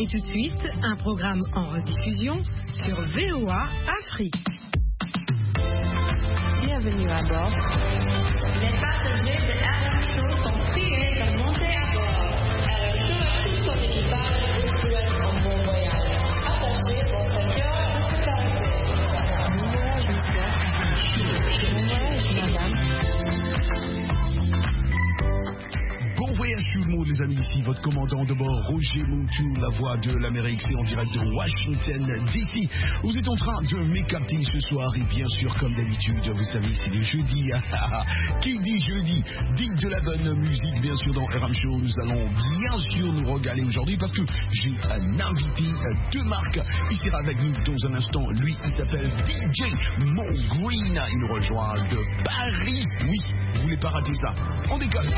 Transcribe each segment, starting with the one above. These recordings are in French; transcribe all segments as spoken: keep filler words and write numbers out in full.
Et tout de suite, un programme en rediffusion sur V O A Afrique. Bienvenue à bord. Les passagers de R M Show sont priés de monter à bord. R M Show et tout son équipage vous souhaitent un bon voyage. Attachez votre cœur de sécurité. Bon voyage, monsieur. Bon voyage, madame. Bon voyage tout le monde, les amis. Ici votre commandant de bord, Roger Montou, la voix de l'Amérique. C'est en direct de Washington D C. Vous êtes en train de m'écarter ce soir. Et bien sûr, comme d'habitude, vous savez, c'est le jeudi. Qui dit jeudi dit de la bonne musique. Bien sûr, dans R M Show, nous allons bien sûr nous regaler aujourd'hui parce que j'ai un invité de marque. Il sera avec nous dans un instant. Lui, il s'appelle D J Mo Green. Il nous rejoint de Paris. Oui, vous voulez pas rater ça. On décolle.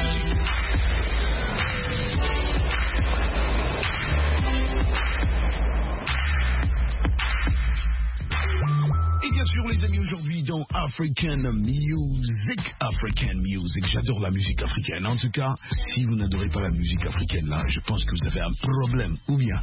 Et bien sûr les amis, aujourd'hui dans African Music, African Music, j'adore la musique africaine. En tout cas, si vous n'adorez pas la musique africaine là, je pense que vous avez un problème, ou bien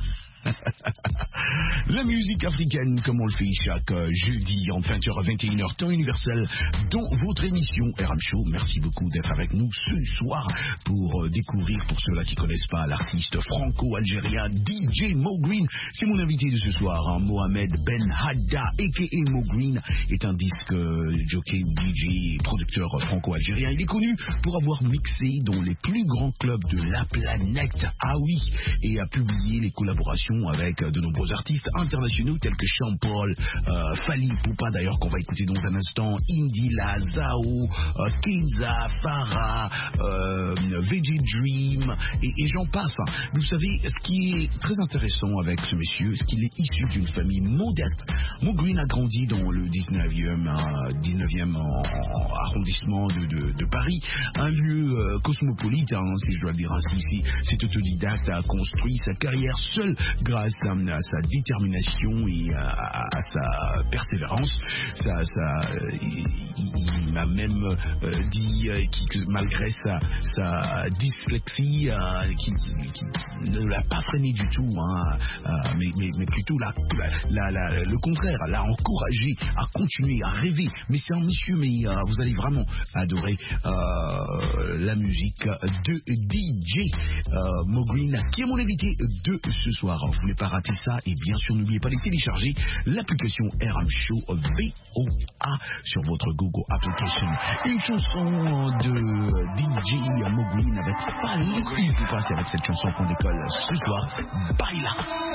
la musique africaine, comme on le fait chaque euh, jeudi entre vingt heures à vingt et une heures, temps universel, dans votre émission R M Show. Merci beaucoup d'être avec nous ce soir pour euh, découvrir, pour ceux-là qui ne connaissent pas, l'artiste franco-algérien D J Mo Green. C'est mon invité de ce soir, hein, Mohamed Ben Hadda, a k a. Mo Green, est un disque euh, jockey, D J, producteur franco-algérien. Il est connu pour avoir mixé dans les plus grands clubs de la planète, ah oui, et a publié les collaborations avec de nombreux artistes internationaux tels que Sean Paul, euh, Fally Ipupa d'ailleurs qu'on va écouter dans un instant, Indila, Zao, euh, Kenza, Farah, euh, V J Dream et, et j'en passe. Vous savez, ce qui est très intéressant avec ce monsieur, c'est qu'il est issu d'une famille modeste. Mo Green a grandi dans le dix-neuvième, euh, dix-neuvième arrondissement de, de, de Paris, un lieu euh, cosmopolite, hein, si je dois le dire ainsi. Cet autodidacte a construit sa carrière seul grâce à, à sa détermination et à, à, à sa persévérance. Ça, ça, euh, il, il m'a même euh, dit euh, qu'il, que malgré sa, sa dyslexie, euh, qui, qui, qui ne l'a pas freiné du tout, hein, euh, mais, mais, mais plutôt la, la, la, le contraire, l'a encouragé à continuer, à rêver. Mais c'est un monsieur, mais euh, vous allez vraiment adorer euh, la musique de D J euh, Mo Green, qui est mon invité de ce soir. Vous ne voulez pas rater ça, et bien sûr n'oubliez pas de télécharger l'application R M Show V O A sur votre Google Application. Une chanson de D J Mo Green avec Fally Ipupa. C'est avec cette chanson qu'on décolle ce soir. Baila.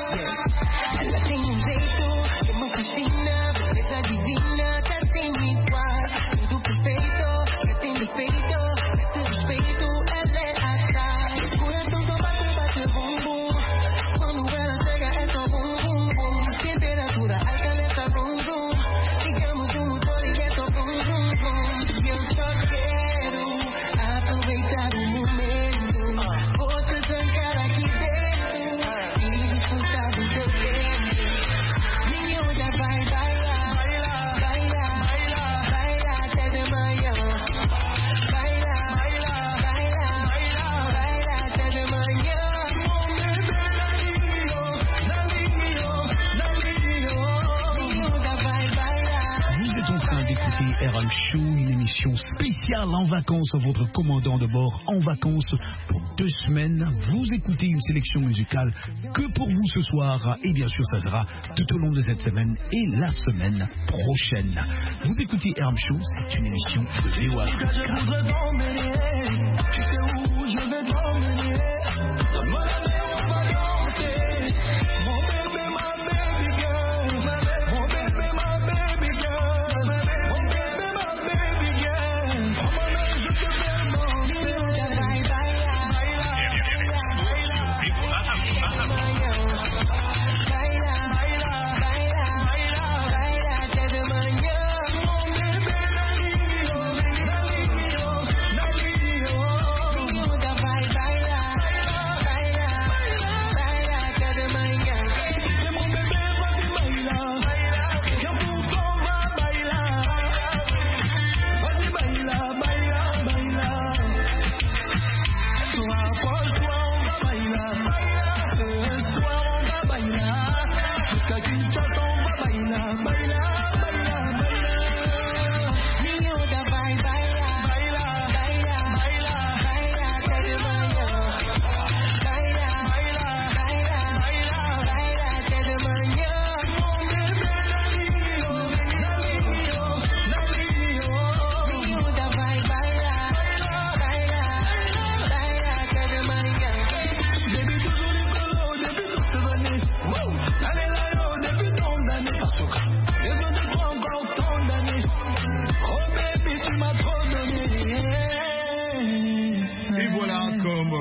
R M Show, une émission spéciale en vacances, votre commandant de bord en vacances pour deux semaines. Vous écoutez une sélection musicale que pour vous ce soir, et bien sûr ça sera tout au long de cette semaine et la semaine prochaine. Vous écoutez R M Show, c'est une émission de V O A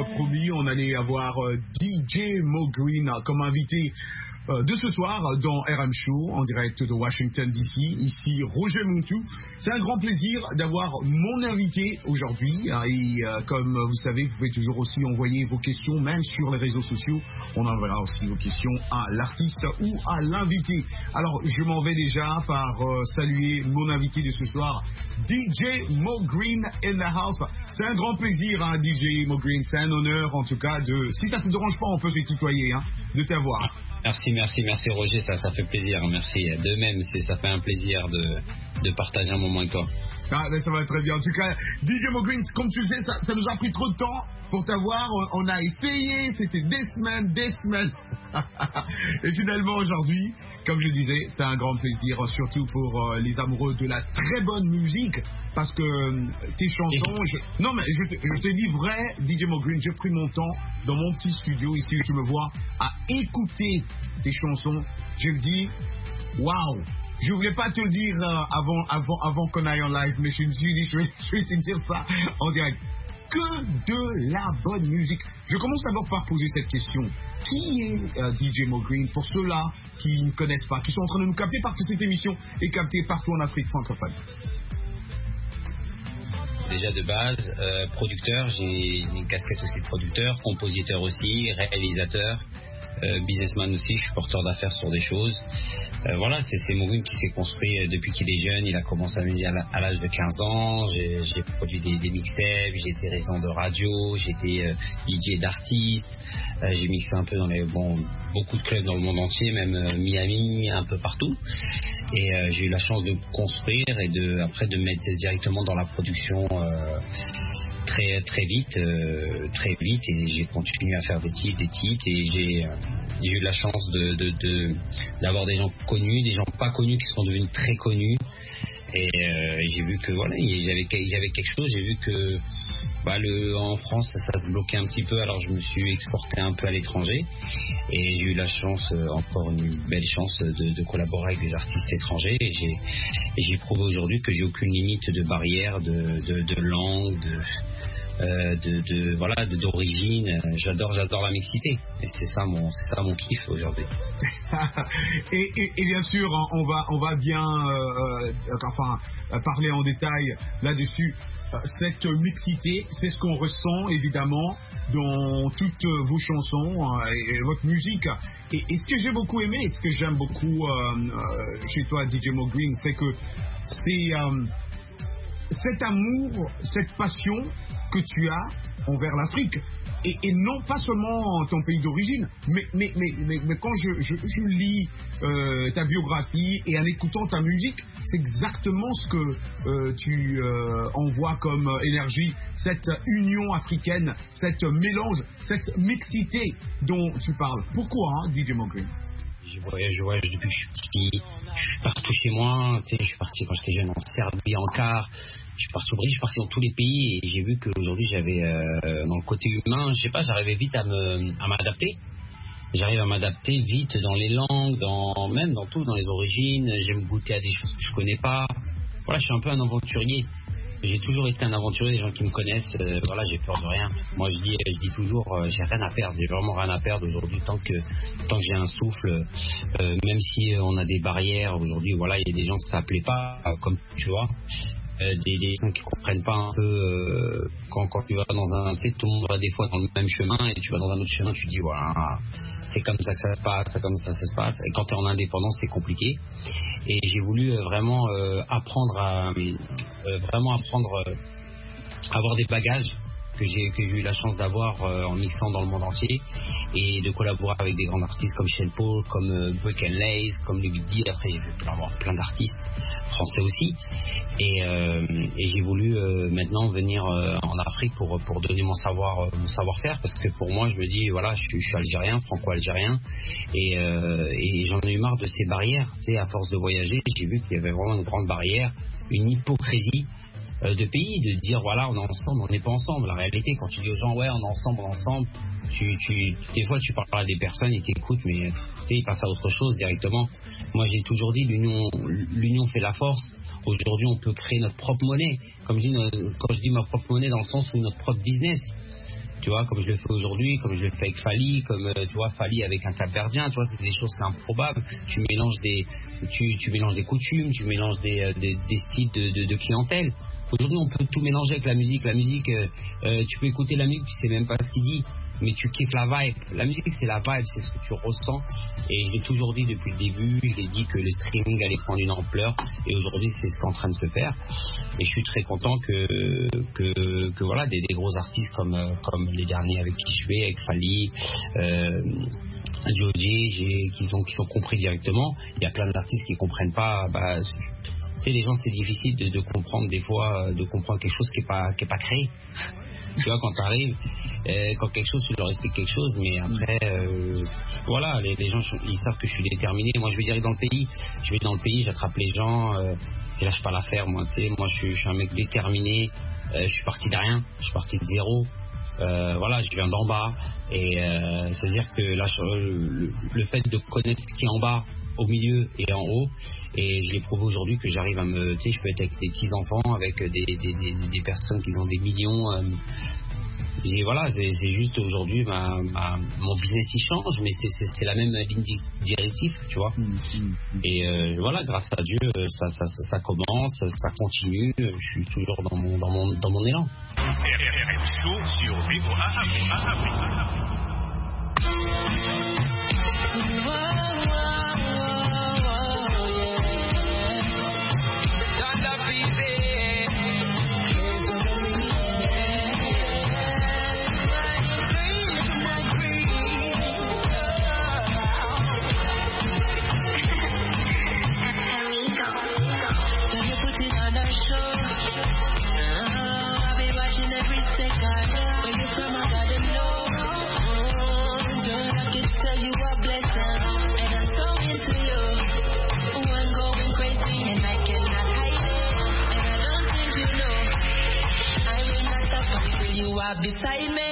promis, on allait avoir euh, D J Mo Green comme invité euh, de ce soir dans R M Show en direct de Washington D C. Ici Roger Montou. C'est un grand plaisir d'avoir mon invité aujourd'hui hein, et euh, comme vous savez, vous pouvez toujours aussi envoyer vos questions même sur les réseaux sociaux. On enverra aussi vos questions à l'artiste ou à l'invité. Alors je m'en vais déjà par euh, saluer mon invité de ce soir, D J Mo Green in the house. C'est un grand plaisir hein, D J Mo Green, c'est un honneur en tout cas de, si ça ne te dérange pas, on peut se tutoyer, hein, de t'avoir. Merci, merci, merci Roger, ça, ça fait plaisir, merci. De même, c'est, ça fait un plaisir de, de partager un moment avec toi. Ah, mais ça va très bien. En tout cas, D J Mo Green, comme tu le sais, ça, ça nous a pris trop de temps pour t'avoir. On, on a essayé, c'était des semaines, des semaines. Et finalement, aujourd'hui, comme je disais, c'est un grand plaisir, surtout pour euh, les amoureux de la très bonne musique, parce que euh, tes chansons... Je, non, mais je, te- je te dis vrai, D J Mo Green, j'ai pris mon temps dans mon petit studio, ici où tu me vois, à écouter tes chansons. Je me dis, waouh! Je voulais pas te le dire euh, avant, avant, avant qu'on aille en live, mais je me suis dit, je vais, je vais te dire ça en direct. Que de la bonne musique. Je commence d'abord par poser cette question. Qui est euh, D J Mo Green pour ceux-là qui ne connaissent pas, qui sont en train de nous capter parce que cette émission est captée partout en Afrique francophone? Déjà de base, euh, producteur, j'ai une casquette aussi de producteur, compositeur aussi, réalisateur. Euh, businessman aussi, je suis porteur d'affaires sur des choses. Euh, voilà, c'est, c'est Mo Green qui s'est construit euh, depuis qu'il est jeune. Il a commencé à venir à, la, à l'âge de quinze ans. J'ai, j'ai produit des, des mixtapes, j'ai été résident de radio, j'ai été euh, D J d'artistes. Euh, j'ai mixé un peu dans les bon, beaucoup de clubs dans le monde entier, même euh, Miami, un peu partout. Et euh, j'ai eu la chance de construire et de après de me mettre directement dans la production. Euh, très très vite euh, très vite et j'ai continué à faire des titres des titres et j'ai, euh, j'ai eu la chance de, de, de d'avoir des gens connus, des gens pas connus qui sont devenus très connus et euh, j'ai vu que voilà il y avait, il y avait quelque chose. J'ai vu que bah, le, en France ça, ça se bloquait un petit peu, alors je me suis exporté un peu à l'étranger et j'ai eu la chance, euh, encore une belle chance de, de collaborer avec des artistes étrangers et j'ai, et j'ai prouvé aujourd'hui que j'ai aucune limite de barrière de, de, de langue de Euh, de, de voilà de, d'origine. J'adore j'adore la mixité et c'est ça mon c'est ça mon kiff aujourd'hui. et, et, et bien sûr hein, on va on va bien euh, euh, enfin euh, parler en détail là-dessus. Euh, cette mixité, c'est ce qu'on ressent évidemment dans toutes vos chansons hein, et, et votre musique. Et, et ce que j'ai beaucoup aimé, et ce que j'aime beaucoup euh, euh, chez toi D J Mo Green, c'est que c'est euh, cet amour, cette passion que tu as envers l'Afrique. Et, et non pas seulement ton pays d'origine, mais, mais, mais, mais, mais quand je, je, je lis euh, ta biographie et en écoutant ta musique, c'est exactement ce que euh, tu euh, envoies comme énergie, cette union africaine, cette mélange, cette mixité dont tu parles. Pourquoi, hein, D J Mo Green? Je voyage, je voyage depuis que je suis petit, je suis partout chez moi, tu sais, je suis parti quand j'étais jeune en Serbie, en quart, je suis parti au Brésil, je suis parti dans tous les pays et j'ai vu qu'aujourd'hui j'avais, euh, dans le côté humain, je sais pas, j'arrivais vite à, me, à m'adapter. J'arrive à m'adapter vite dans les langues, dans, même dans tout, dans les origines, j'aime goûter à des choses que je connais pas. Voilà, je suis un peu un aventurier. J'ai toujours été un aventurier, les gens qui me connaissent, euh, voilà, j'ai peur de rien. Moi je dis, je dis toujours, euh, j'ai rien à perdre, j'ai vraiment rien à perdre aujourd'hui tant que, tant que j'ai un souffle, euh, même si on a des barrières aujourd'hui, voilà, il y a des gens que ça plaît pas, euh, comme tu vois. Euh, des, des gens qui comprennent pas un peu euh, quand, quand tu vas dans un, tu sais, tout le monde va des fois dans le même chemin et tu vas dans un autre chemin, tu dis voilà, c'est comme ça que ça se passe, c'est comme ça que ça se passe. Et quand tu es en indépendance, c'est compliqué. Et j'ai voulu euh, vraiment euh, apprendre à euh, vraiment apprendre euh, à avoir des bagages que j'ai, que j'ai eu la chance d'avoir euh, en mixant dans le monde entier et de collaborer avec des grands artistes comme Sean Paul, comme euh, Brick and Lace, comme Louis D. Après j'ai vu plein, plein d'artistes français aussi et, euh, et j'ai voulu euh, maintenant venir euh, en Afrique pour, pour donner mon savoir euh, mon savoir-faire parce que pour moi je me dis voilà je suis, je suis algérien, franco-algérien et, euh, et j'en ai eu marre de ces barrières, tu sais, à force de voyager j'ai vu qu'il y avait vraiment une grande barrière, une hypocrisie de pays, de dire voilà on est ensemble, on n'est pas ensemble. La réalité quand tu dis aux gens ouais on est ensemble, on est ensemble, tu, tu, des fois tu parles à des personnes et t'écoutes mais ils passent à autre chose directement. Moi j'ai toujours dit l'union, l'union fait la force. Aujourd'hui on peut créer notre propre monnaie, comme je dis, quand je dis ma propre monnaie dans le sens où notre propre business. Tu tu vois, comme je le fais aujourd'hui, comme je le fais avec Fally, comme euh, tu vois, Fally avec un Cap-Verdien, tu vois, c'est des choses, c'est improbable. Tu mélanges des, tu, tu mélanges des coutumes, tu mélanges des, euh, des, des styles de, de, de clientèle. Aujourd'hui, on peut tout mélanger avec la musique. La musique, euh, euh, tu peux écouter la musique, tu sais même pas ce qu'il dit, mais tu kiffes la vibe. La musique, c'est la vibe, c'est ce que tu ressens. Et je l'ai toujours dit depuis le début, je l'ai dit que le streaming allait prendre une ampleur, et aujourd'hui, c'est ce qui est en train de se faire. Et je suis très content que, que, que voilà, des, des gros artistes comme, comme les derniers avec qui je vais, avec Fally, euh, Joji, j'ai, qui sont, qui sont compris directement. Il y a plein d'artistes qui comprennent pas, bah, tu sais, les gens, c'est difficile de, de comprendre des fois, de comprendre quelque chose qui est pas, qui est pas créé. Tu vois, quand tu arrives, euh, quand quelque chose, tu leur expliques quelque chose, mais après, euh, voilà, les, les gens, ils savent que je suis déterminé. Moi, je vais dire dans le pays, je vais dans le pays, j'attrape les gens, euh, je lâche pas l'affaire, moi, tu sais. Moi, je suis, je suis un mec déterminé, euh, je suis parti de rien, je suis parti de zéro. Euh, voilà, je viens d'en bas, et euh, c'est-à-dire que là, le, le fait de connaître ce qui est en bas, au milieu et en haut, et je l'ai prouvé aujourd'hui que j'arrive à me, tu sais, je peux être avec des petits enfants, avec des, des, des, des personnes qui ont des millions. Euh, et voilà, c'est, c'est juste aujourd'hui ma, ma, mon business il change, mais c'est, c'est, c'est la même ligne directive, tu vois. Mmh, mmh. Et euh, voilà, grâce à Dieu, ça, ça, ça, ça commence, ça continue. Je suis toujours dans mon, dans mon, dans mon élan. R R M Show sur V O A Afrique. Beside me.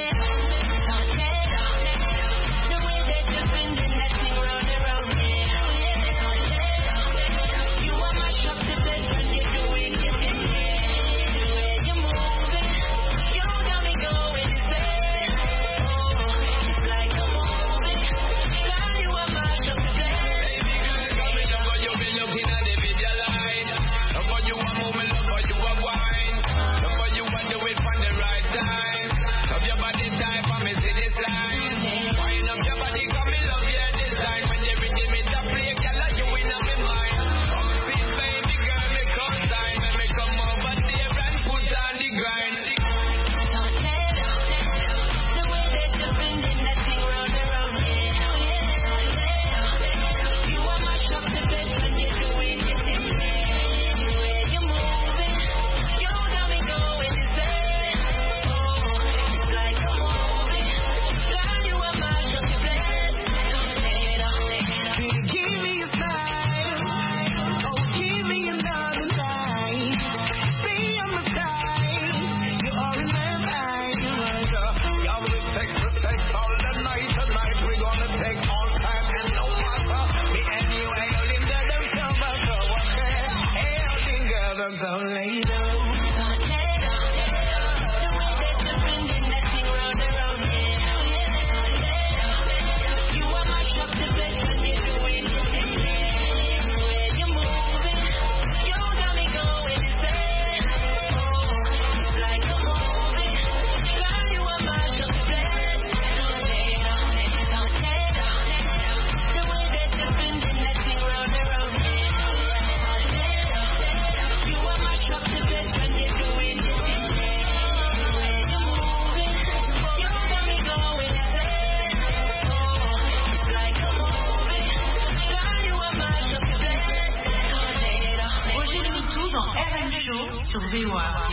sur V O A.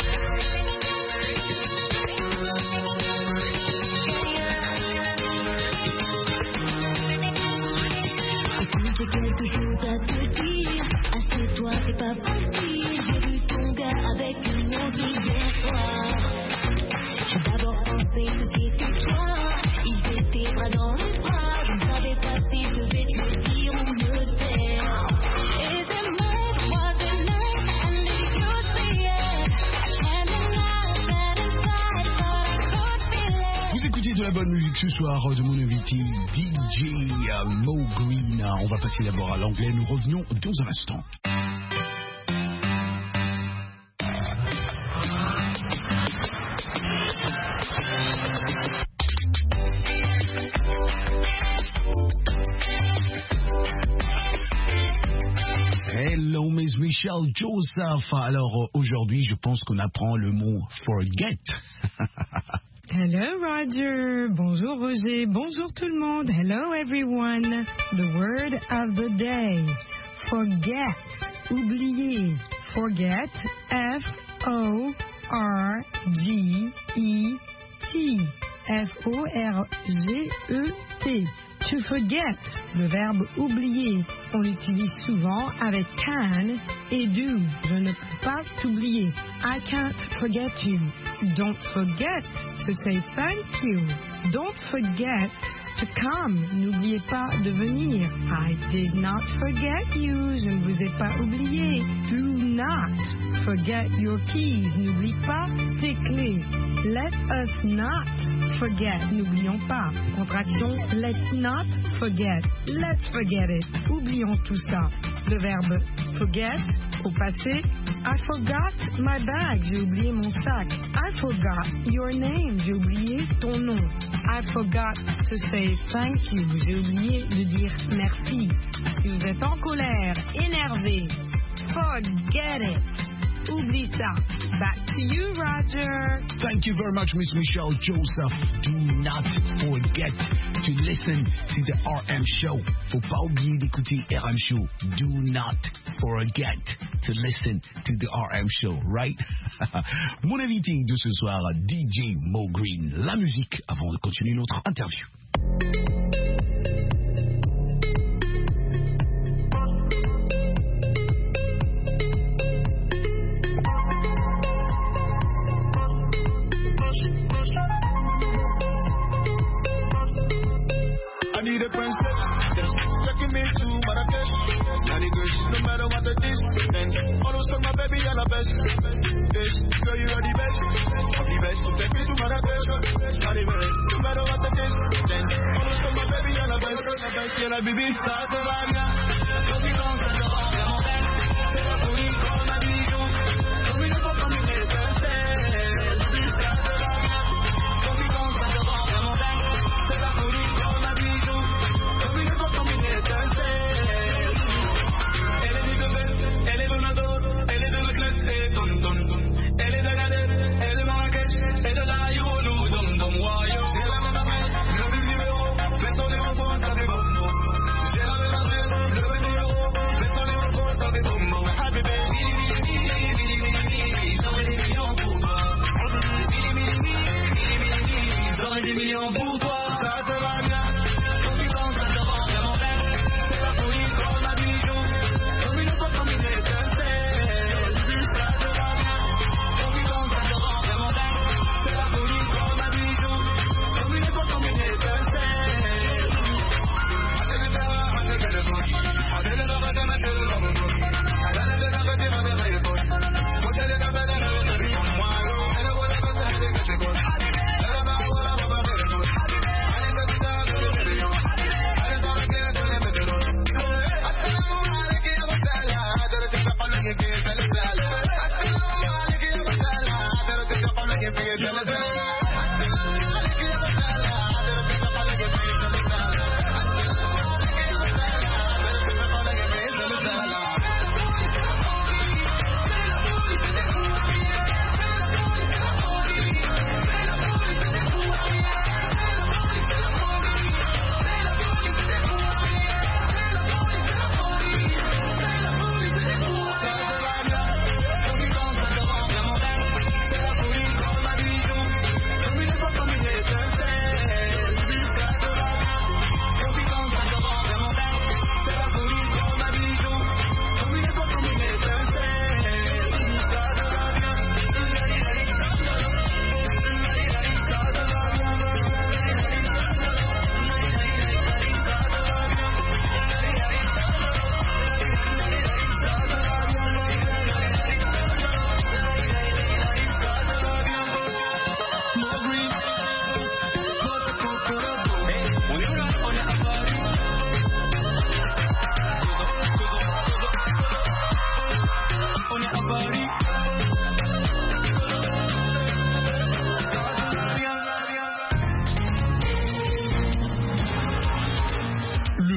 J'ai quelque chose à te dire. Assieds-toi, c'est pas facile. J'ai vu ton gars avec une autre hier soir. J'ai d'abord pensé que c'était toi. Il était bras dans le bras. Je ne savais pas si je devais te le dire ou le faire. Et c'est my was the night and if you see it, I can't deny that inside, but I could feel it. la bonne musique ce soir de mon invité D J Mo Green. On va passer d'abord à l'anglais, nous revenons dans un instant. Hello, Miss Michelle Joseph. Alors aujourd'hui, je pense qu'on apprend le mot forget. Hello, Roger. Bonjour, Roger. Bonjour, tout le monde. Hello, everyone. The word of the day. Forget. Oublier. Forget. F O R G E T. F O R G E T. To forget, le verbe oublier, on l'utilise souvent avec can et do. Je ne peux pas t'oublier. I can't forget you. Don't forget to say thank you. Don't forget to come. N'oubliez pas de venir. I did not forget you. Je ne vous ai pas oublié. Do not forget your keys. N'oublie pas tes clés. Let us not forget. N'oublions pas. Contraction let's not forget. Let's forget it. Oublions tout ça. Le verbe forget au passé. I forgot my bag. J'ai oublié mon sac. I forgot your name. J'ai oublié ton nom. I forgot to say thank you. J'ai oublié de dire merci. Si vous êtes en colère, énervé, forget it. Oublie ça. Back to you, Roger. Thank you very much, Miss Michelle Joseph. Do not forget to listen to the R M Show. Faut pas oublier d'écouter R M Show. Do not forget to listen to the R M Show, right? Mon invité de ce soir, D J Mo Green. La musique avant de continuer notre interview. The princess, taking me to Marrakesh. Nanny girl, no matter what the distance. Always call my baby, you're the best. Yes, girl, you are the best. I'm the best to take me to Marrakesh. Nanny girl, no matter what the distance. Always call my baby, you're the best. You're la baby, ça te va bien. Quand tu danses, ça te rend vraiment belle. C'est la folie comme un bijou. Comme une fois comme une étincelle. Ça te va bien. Quand tu danses, ça te rend vraiment belle. C'est la folie comme un bijou. Elle est de Nador, elle est de Leclerc et Tom Tom. Elle est de Gader, elle est de Marrakech, et de la Yolo, Dom Dom Wayo. Elle a même appel, le but numéro, fais son numéro, ça fait bon. J'ai la même appel, le but numéro, fais son numéro, ça fait bon. Ah bébé, mili mili mili mili mili, j'aurais des millions pour toi. Mili mili mili mili mili, j'aurais des millions pour toi. Ça te va bien.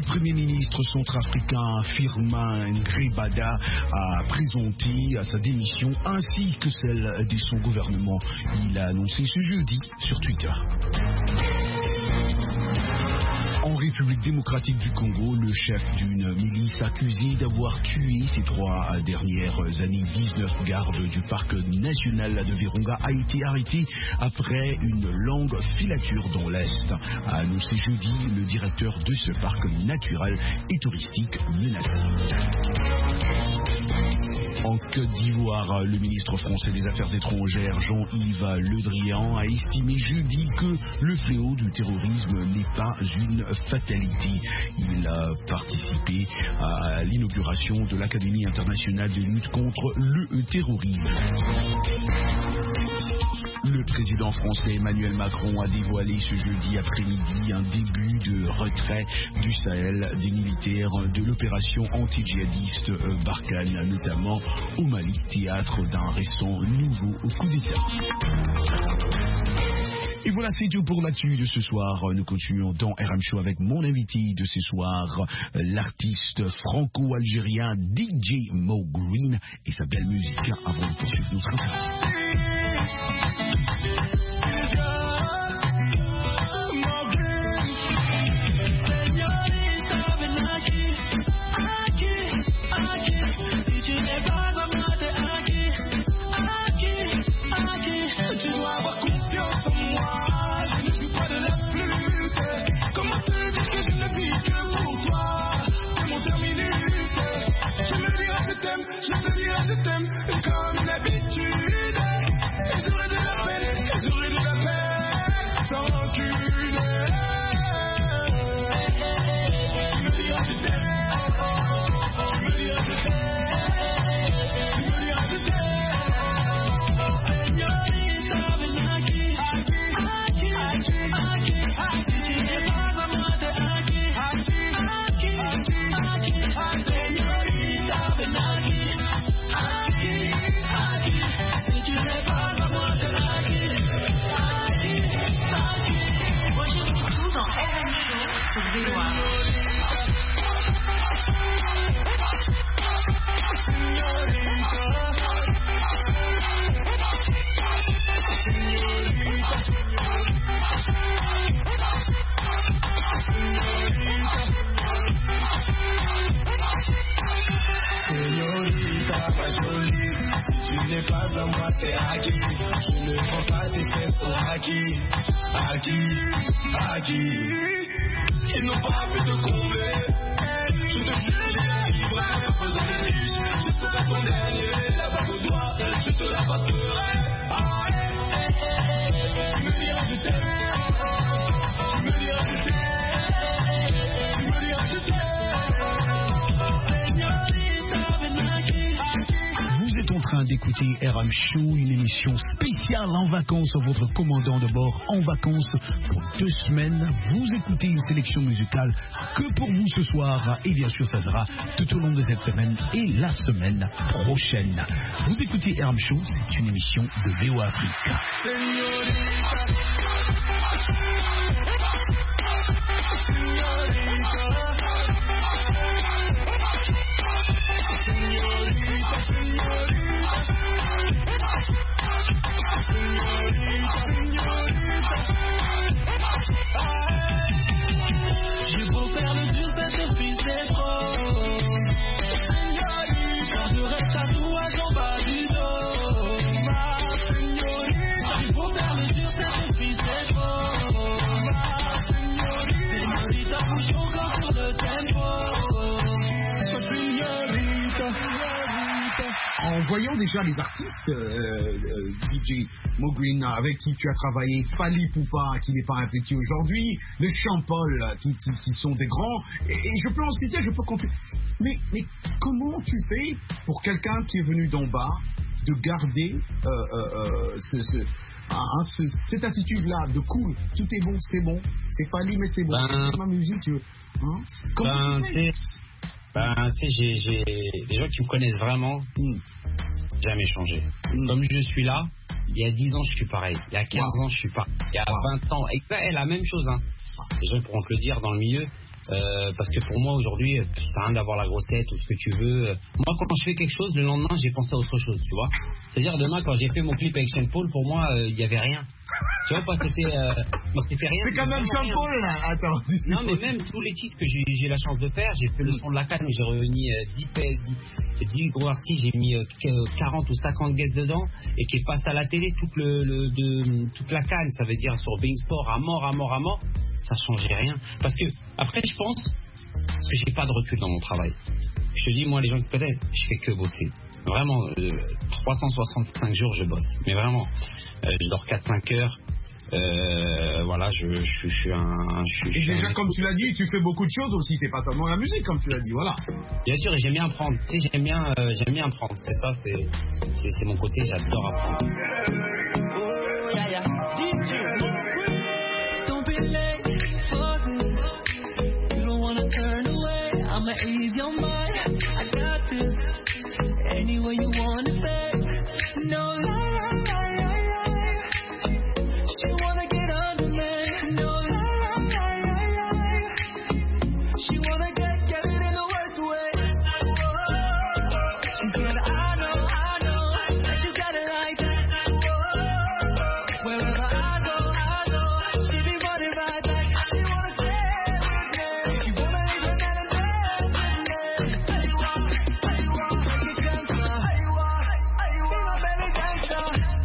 Premier ministre centrafricain Firmin Ngrebada a présenté sa démission ainsi que celle de son gouvernement. Il a annoncé ce jeudi sur Twitter. En République démocratique du Congo, le chef d'une milice accusé d'avoir tué ces trois dernières années dix-neuf gardes du parc national de Virunga a été arrêté après une longue filature dans l'Est, a annoncé jeudi le directeur de ce parc naturel et touristique menacé. En Côte d'Ivoire, le ministre français des Affaires étrangères Jean-Yves Le Drian a estimé jeudi que le fléau du terrorisme n'est pas une fatalité. Il a participé à l'inauguration de l'Académie internationale de lutte contre le terrorisme. Le président français Emmanuel Macron a dévoilé ce jeudi après-midi un début de retrait du Sahel des militaires de l'opération anti-djihadiste Barkhane, notamment au Mali, théâtre d'un récent nouveau coup d'État. Et voilà, c'est tout pour l'actu de ce soir. Nous continuons dans R M Show avec mon invité de ce soir, l'artiste franco-algérien D J Mo Green et sa belle musique avant de poursuivre notre interview. Je te dirai je t'aime comme une habitude. Et j'aurai de la peine, et j'aurai de la peine sans rancune. Tu me diras je t'aime. Tu me diras je t'aime. Tu me diras je t'aime. Señorita, ven aquí. Aquí, aquí, aquí, aquí. Tu n'es pas à moi de aquí. Aquí, aquí, aquí, aquí. Señorita, ven aquí. Señorita, pas jolie, tu n'es pas à moi, t'es acquis. Je ne prends pas tes fesses pour acquis, acquis, acquis. Ils n'ont pas pu te combler. Je te jure, j'y arriverai. Faisant des riches, je serai ton dernier. La bague au doigt, je te la passerai. Ah, tu me diras je t'aime. Tu me diras je t'aime. Tu me diras je t'aime. Vous êtes en train d'écouter R M Show, une émission spéciale en vacances. Votre commandant de bord en vacances pour deux semaines. Vous écoutez une sélection musicale que pour vous ce soir. Et bien sûr, ça sera tout au long de cette semaine et la semaine prochaine. Vous écoutez R M Show, c'est une émission de V O Afrique. J'ai beau faire le dur, ça suffit, c'est trop. Quand je reste à toi, j'en bats du dos. Ma señorita, j'ai beau faire le dur, ça suffit, c'est trop. Ma señorita, bouge encore sur le tempo. Ma señorita, señorita. En voyant déjà les artistes, euh, euh, D J Mo Green, avec qui tu as travaillé, Fally Ipupa, qui n'est pas un petit aujourd'hui, le Champol, qui, qui, qui sont des grands, et, et je peux en citer, je peux compter. Mais, mais comment tu fais pour quelqu'un qui est venu d'en bas, de garder euh, euh, ce, ce, hein, ce, cette attitude-là de cool, tout est bon, c'est bon, c'est Fally, mais c'est bon, ben, c'est ma musique, tu veux, hein, comment ben, tu fais? Ben, tu sais, j'ai, j'ai des gens qui me connaissent vraiment, mm. jamais changé. Mm. Comme je suis là, il y a dix ans, je suis pareil. Il y a quinze wow. ans, je suis pareil. Il y a wow. vingt ans, et la même chose. Hein. les gens pourront te le dire dans le milieu. Euh, parce que pour moi aujourd'hui, ça sert à rien d'avoir la grossette ou ce que tu veux. Moi, quand je fais quelque chose, le lendemain, j'ai pensé à autre chose, tu vois. C'est-à-dire demain, quand j'ai fait mon clip avec Sean Paul, pour moi, il euh, y avait rien. Tu vois pas, c'était, euh, c'était rien. C'est quand même Sean Paul là. Attends. Non, mais même tous les titres que j'ai, j'ai la chance de faire, j'ai fait le son de la canne où j'ai réuni euh, dix gros artistes, j'ai mis euh, quarante ou cinquante guests dedans et qui est passé à la télé toute le, le de, toute la canne, ça veut dire sur Bein Sport à mort, à mort, à mort. Ça changeait rien. Parce que, après, je pense, parce que j'ai pas de recul dans mon travail. Je te dis, moi, les gens qui peut-être, je fais que bosser. Vraiment, euh, trois cent soixante-cinq jours, je bosse. Mais vraiment, euh, je dors quatre cinq heures. Euh, voilà, je, je, je, je suis un. Je, je et suis déjà, un comme tu l'as dit, tu fais beaucoup de choses aussi. C'est pas seulement la musique, comme tu l'as dit, voilà. Bien sûr, et j'aime bien apprendre. Tu sais, j'aime bien, euh, j'aime bien apprendre. C'est ça, c'est, c'est, c'est mon côté, j'adore apprendre. Yeah, yeah. Don't be late for this. You don't wanna turn away. I'ma ease your mind. I got this. Any way you wanna say. No lie, lie, lie, lie. She wanna get under me. No lie, lie, lie, lie. She wanna get, get it in the worst way. She said, I know, I know that you got it like that. Wherever I go, I go. She be running right back. She wanna stay with me. She wanna leave her man and dance with me. Hey, you are, hey, you are, make it gangsta. Hey, you are, hey, you are, be my baby gangsta. Hey, you are,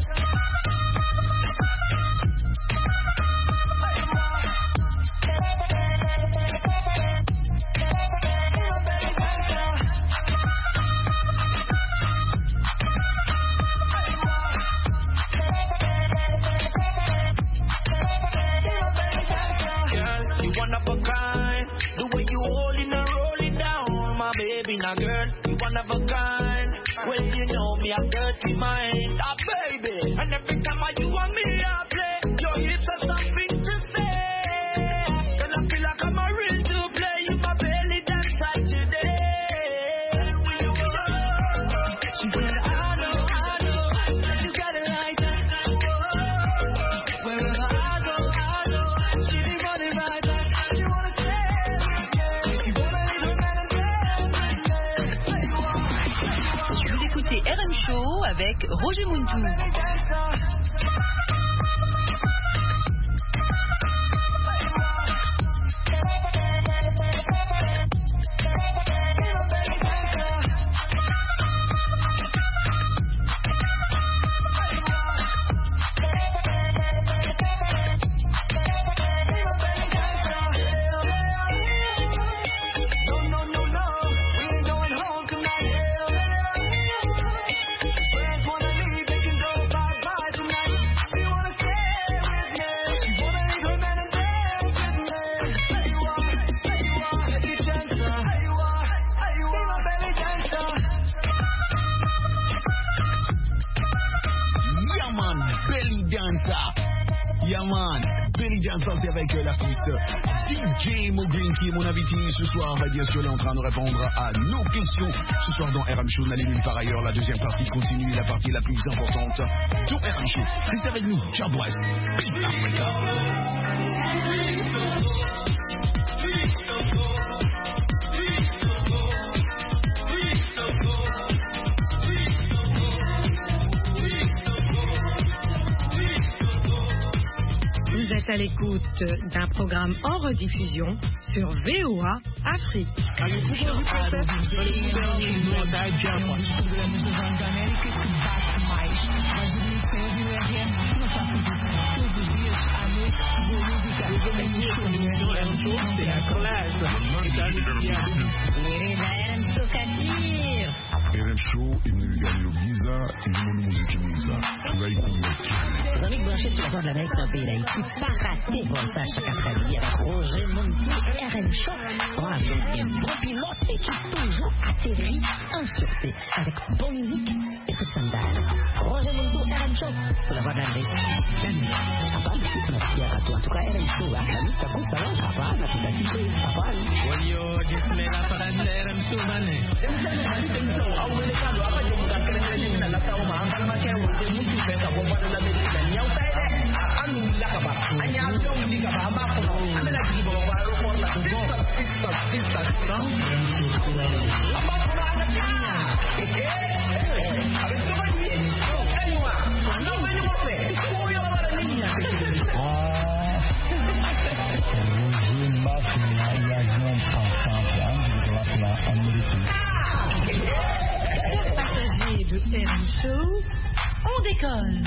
girl, you one of a kind. The way you holding and rolling down, my baby, now girl, you one of a kind. Well, you know me, I'm dirty mind, ah baby. And every time I you want me, I play. Your hips are something to say. Then I feel like I'm a real to play. You my belly dance like today. She said, I know, I know that you got it like that. Wherever I go, I go. She be running right back. She wanna stay with me. She wanna leave her man and dance with me. Hey, you are. Vous écoutez R M Show avec Roger Muntou. No, no, no, no, we ain't going home tonight. Friends wanna leave, they can go bye-bye tonight. She wanna stay with me. She wanna leave her man and dance with me. Hey, you are, hey, you are, make it gangsta. Hey, you are, hey, you are, my baby gangsta. Yeah man, Belly Dancer. Yeah man, Belly Dancer, c'est avec euh, l'artiste D J Mo Green qui est mon invité ce soir. Bah, bien sûr, il est en train de répondre à nos questions ce soir dans R M Show. N'allez nulle part ailleurs. La deuxième partie continue, la partie la plus importante dans R M Show. Restez avec nous, Ciao West, Peace Africa. Vous êtes à l'écoute d'un programme en rediffusion sur V O A Afrique. R M Show, immuniganyo giza, imunu muziki mwiza. Tunaikumbukira. Les amis branchés sur la voie de l'Amérique dans le pays d'Haïti, pas rater Voltage chaque après-midi avec Roger Muntou et R M Show. On a fait un bon pilote et qui toujours atterrit en sûreté avec bonne musique et tout sandal. Roger Muntou, R M Show sur la voie de l'Amérique. Merci à toi. En tout cas, R M Show, l'ami, t'as compte ça va? Papa, n'a plus d'activité. Papa, oui. Yo, dis-moi la parade de R M Show, mané. satisfação de sua alegria. Avec ce manier, et moi, non, mais nous on fait, pour y avoir la ligne. Ah, Roger Mafia, il y a un ensemble, hein, je dois faire un mérite. Chers passagers de R M Show, on décolle.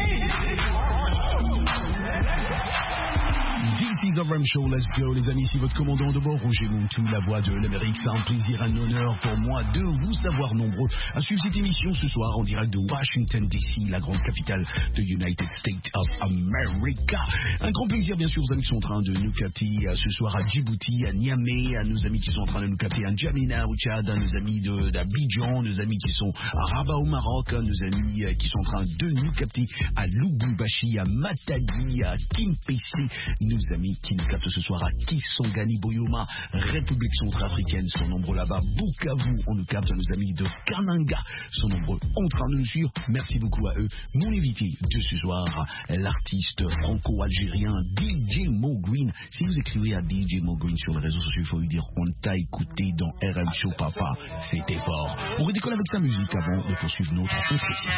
This is R M Show, let's go les amis, c'est votre commandant de bord, Roger Muntu, la voix de l'Amérique. C'est un plaisir, un honneur pour moi de vous savoir nombreux à suivre cette émission ce soir en direct de Washington D C, la grande capitale de United States of America. Un grand plaisir bien sûr aux amis qui sont en train de nous capter ce soir à Djibouti, à Niamey, à nos amis qui sont en train de nous capter à N'Djamena au Tchad, à nos amis d'Abidjan, nos amis qui sont à Rabat au Maroc, à nos amis qui sont en train de nous capter à Lubumbashi, à Matadi, à Kimpese, nos amis qui nous captent ce soir à Kisangani, Boyoma, République centrafricaine, sont nombreux là-bas. Bukavu, on nous capte à nos amis de Kananga, sont nombreux en train de nous suivre. Merci beaucoup à eux. Mon invité de ce soir, l'artiste franco-algérien D J Mo Green. Si vous écrivez à D J Mo Green sur les réseaux sociaux, il faut lui dire on t'a écouté dans R M Show Papa, c'était fort. On redécolle avec sa musique avant de poursuivre notre entretien.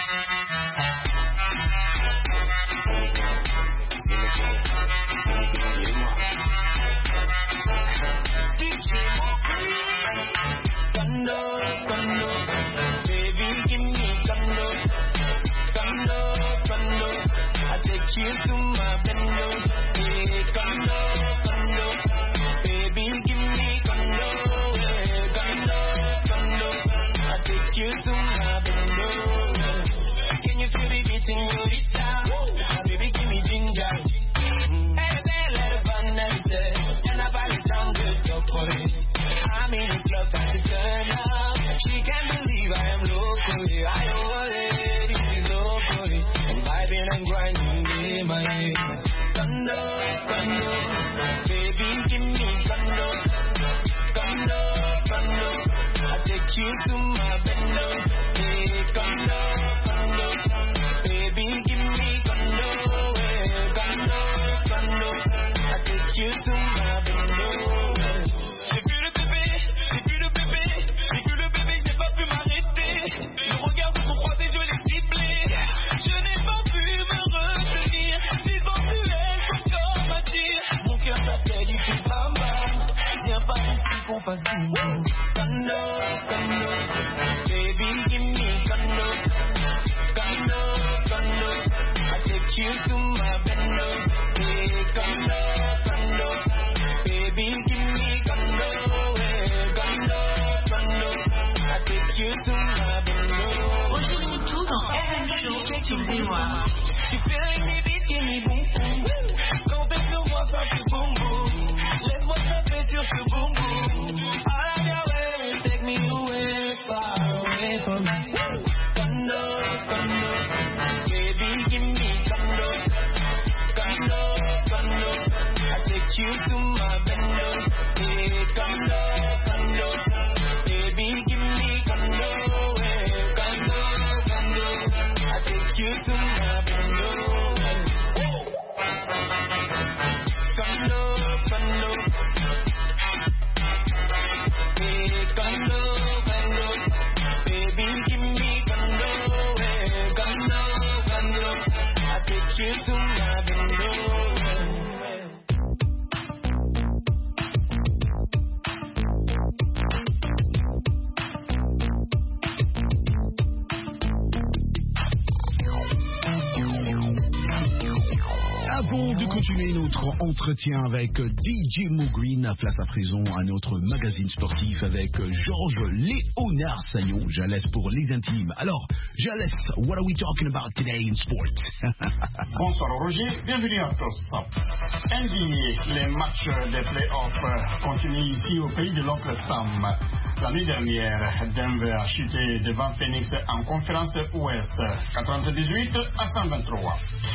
Entretien avec D J Mo Green, à place à présent à notre magazine sportif avec Georges Léonard Sagnon. Jalès pour les intimes. Alors, Jalès, what are we talking about today in sports? Bonsoir Roger, bienvenue à tous. N B A, les matchs des playoffs continuent ici au pays de l'oncle Sam. La nuit dernière, Denver a chuté devant Phoenix en conférence Ouest, quatre-vingt-dix-huit à cent vingt-trois.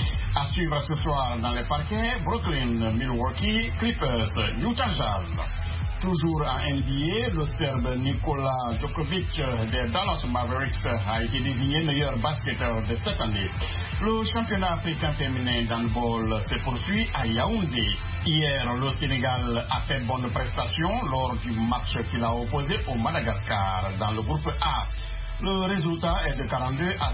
À suivre ce soir dans les parquets, Brooklyn, Milwaukee, Clippers, Utah Jazz. Toujours à N B A, le Serbe Nikola Djokovic des Dallas Mavericks a été désigné meilleur basketteur de cette année. Le championnat africain féminin d'handball se poursuit à Yaoundé. Hier, le Sénégal a fait bonne prestation lors du match qu'il a opposé au Madagascar dans le groupe A. Le résultat est de quarante-deux à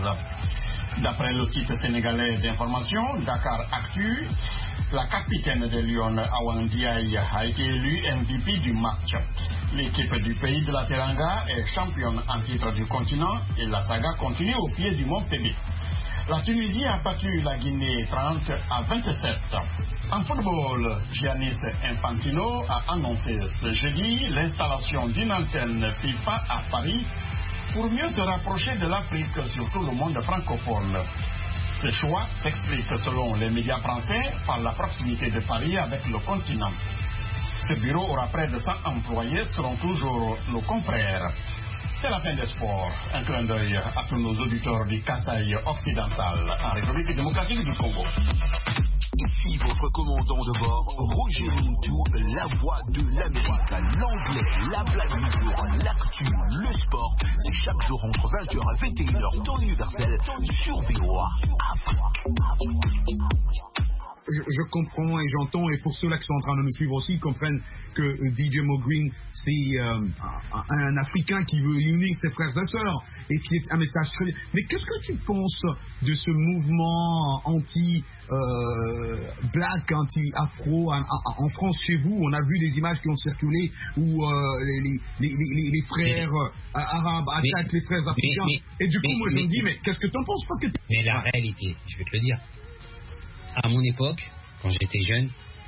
seize. D'après le site sénégalais d'information Dakar Actu, la capitaine des Lions, Awan Ndiaye, a été élue M V P du match. L'équipe du pays de la Teranga est championne en titre du continent et la saga continue au pied du Mont Tébé. La Tunisie a battu la Guinée trente à vingt-sept. En football, Giannis Infantino a annoncé ce jeudi l'installation d'une antenne FIFA à Paris pour mieux se rapprocher de l'Afrique, surtout le monde francophone. Ce choix s'explique, selon les médias français, par la proximité de Paris avec le continent. Ce bureau aura près de cent employés, seront toujours nos confrères. C'est la fin des sports. Un clin d'œil à tous nos auditeurs du Kasaï occidental, en République démocratique du Congo. Ici votre commandant de bord, Roger Muntou, la voix de l'Amérique, l'anglais, la blague du jour, l'actu, le sport. C'est chaque jour entre vingt heures et vingt et une heures, temps universel, sur V O A Afrique. Je, je comprends et j'entends, et pour ceux-là qui sont en train de nous suivre aussi, comprennent que euh, D J Mo Green, c'est euh, un, un Africain qui veut unir ses frères et sœurs, et ce qui est un message très... Mais qu'est-ce que tu penses de ce mouvement anti-black, euh, anti-afro en, en, en France, chez vous? On a vu des images qui ont circulé où euh, les, les, les, les, les frères euh, arabes attaquent les frères africains, mais, mais, et du coup, mais, moi je me dis, mais qu'est-ce que tu en penses? Parce que mais la réalité, je vais te le dire, à mon époque, quand j'étais jeune,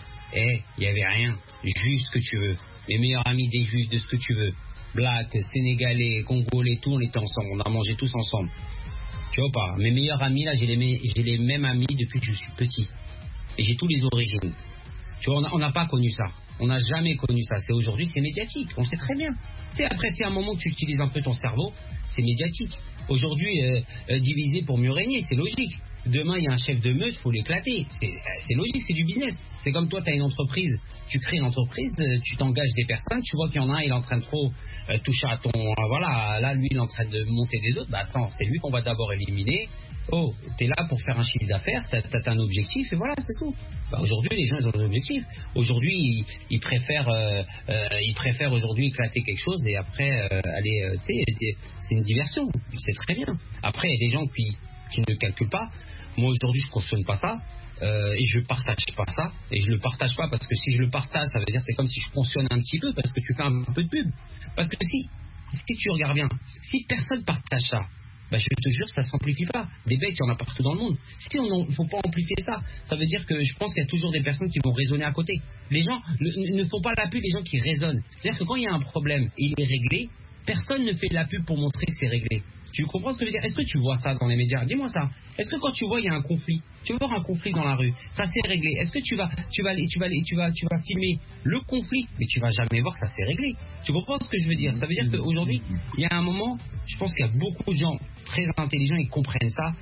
eh, il n'y avait rien. Juste ce que tu veux. Les meilleurs amis des juifs, de ce que tu veux. Black, sénégalais, congolais, tout, on était ensemble. On a mangé tous ensemble. Tu vois pas? Mes meilleurs amis, là, j'ai les, j'ai les mêmes amis depuis que je suis petit. Et j'ai tous les origines. Tu vois, on n'a pas connu ça. On n'a jamais connu ça. C'est aujourd'hui, c'est médiatique. On sait très bien. Tu sais, après, c'est un moment que tu utilises un peu ton cerveau, c'est médiatique. Aujourd'hui, euh, euh, diviser pour mieux régner, c'est logique. Demain, il y a un chef de meute, il faut l'éclater. C'est, c'est logique, c'est du business. C'est comme toi, tu as une entreprise, tu crées une entreprise, tu t'engages des personnes, tu vois qu'il y en a un, il est en train de trop euh, toucher à ton... Euh, voilà, là, lui, il est en train de monter des autres. Bah attends, c'est lui qu'on va d'abord éliminer. Oh, tu es là pour faire un chiffre d'affaires, tu as un objectif, et voilà, c'est tout. Bah, aujourd'hui, les gens, ils ont un objectif. Aujourd'hui, ils, ils préfèrent euh, euh, ils préfèrent aujourd'hui éclater quelque chose et après euh, aller... Euh, tu sais, c'est une diversion, c'est très bien. Après, il y a des gens qui, qui ne calculent pas. Moi aujourd'hui je ne cautionne pas ça euh, et je ne partage pas ça et je ne le partage pas parce que si je le partage ça veut dire c'est comme si je cautionne un petit peu parce que tu fais un peu de pub. Parce que si, si tu regardes bien, si personne partage ça, bah je te jure ça ne s'amplifie pas. Des bêtes il y en a partout dans le monde. Si on ne faut pas amplifier ça, ça veut dire que je pense qu'il y a toujours des personnes qui vont raisonner à côté. Les gens ne, ne font pas la pub, les gens qui raisonnent. C'est-à-dire que quand il y a un problème et il est réglé, personne ne fait de la pub pour montrer que c'est réglé. Tu comprends ce que je veux dire? Est-ce que tu vois ça dans les médias? Dis-moi ça. Est-ce que quand tu vois il y a un conflit, tu vas voir un conflit dans la rue, ça s'est réglé. Est-ce que tu vas, tu vas, tu vas, tu vas, tu vas filmer le conflit, mais tu vas jamais voir que ça s'est réglé? Tu comprends ce que je veux dire? Ça veut dire qu'aujourd'hui, il y a un moment, je pense qu'il y a beaucoup de gens très intelligents qui comprennent ça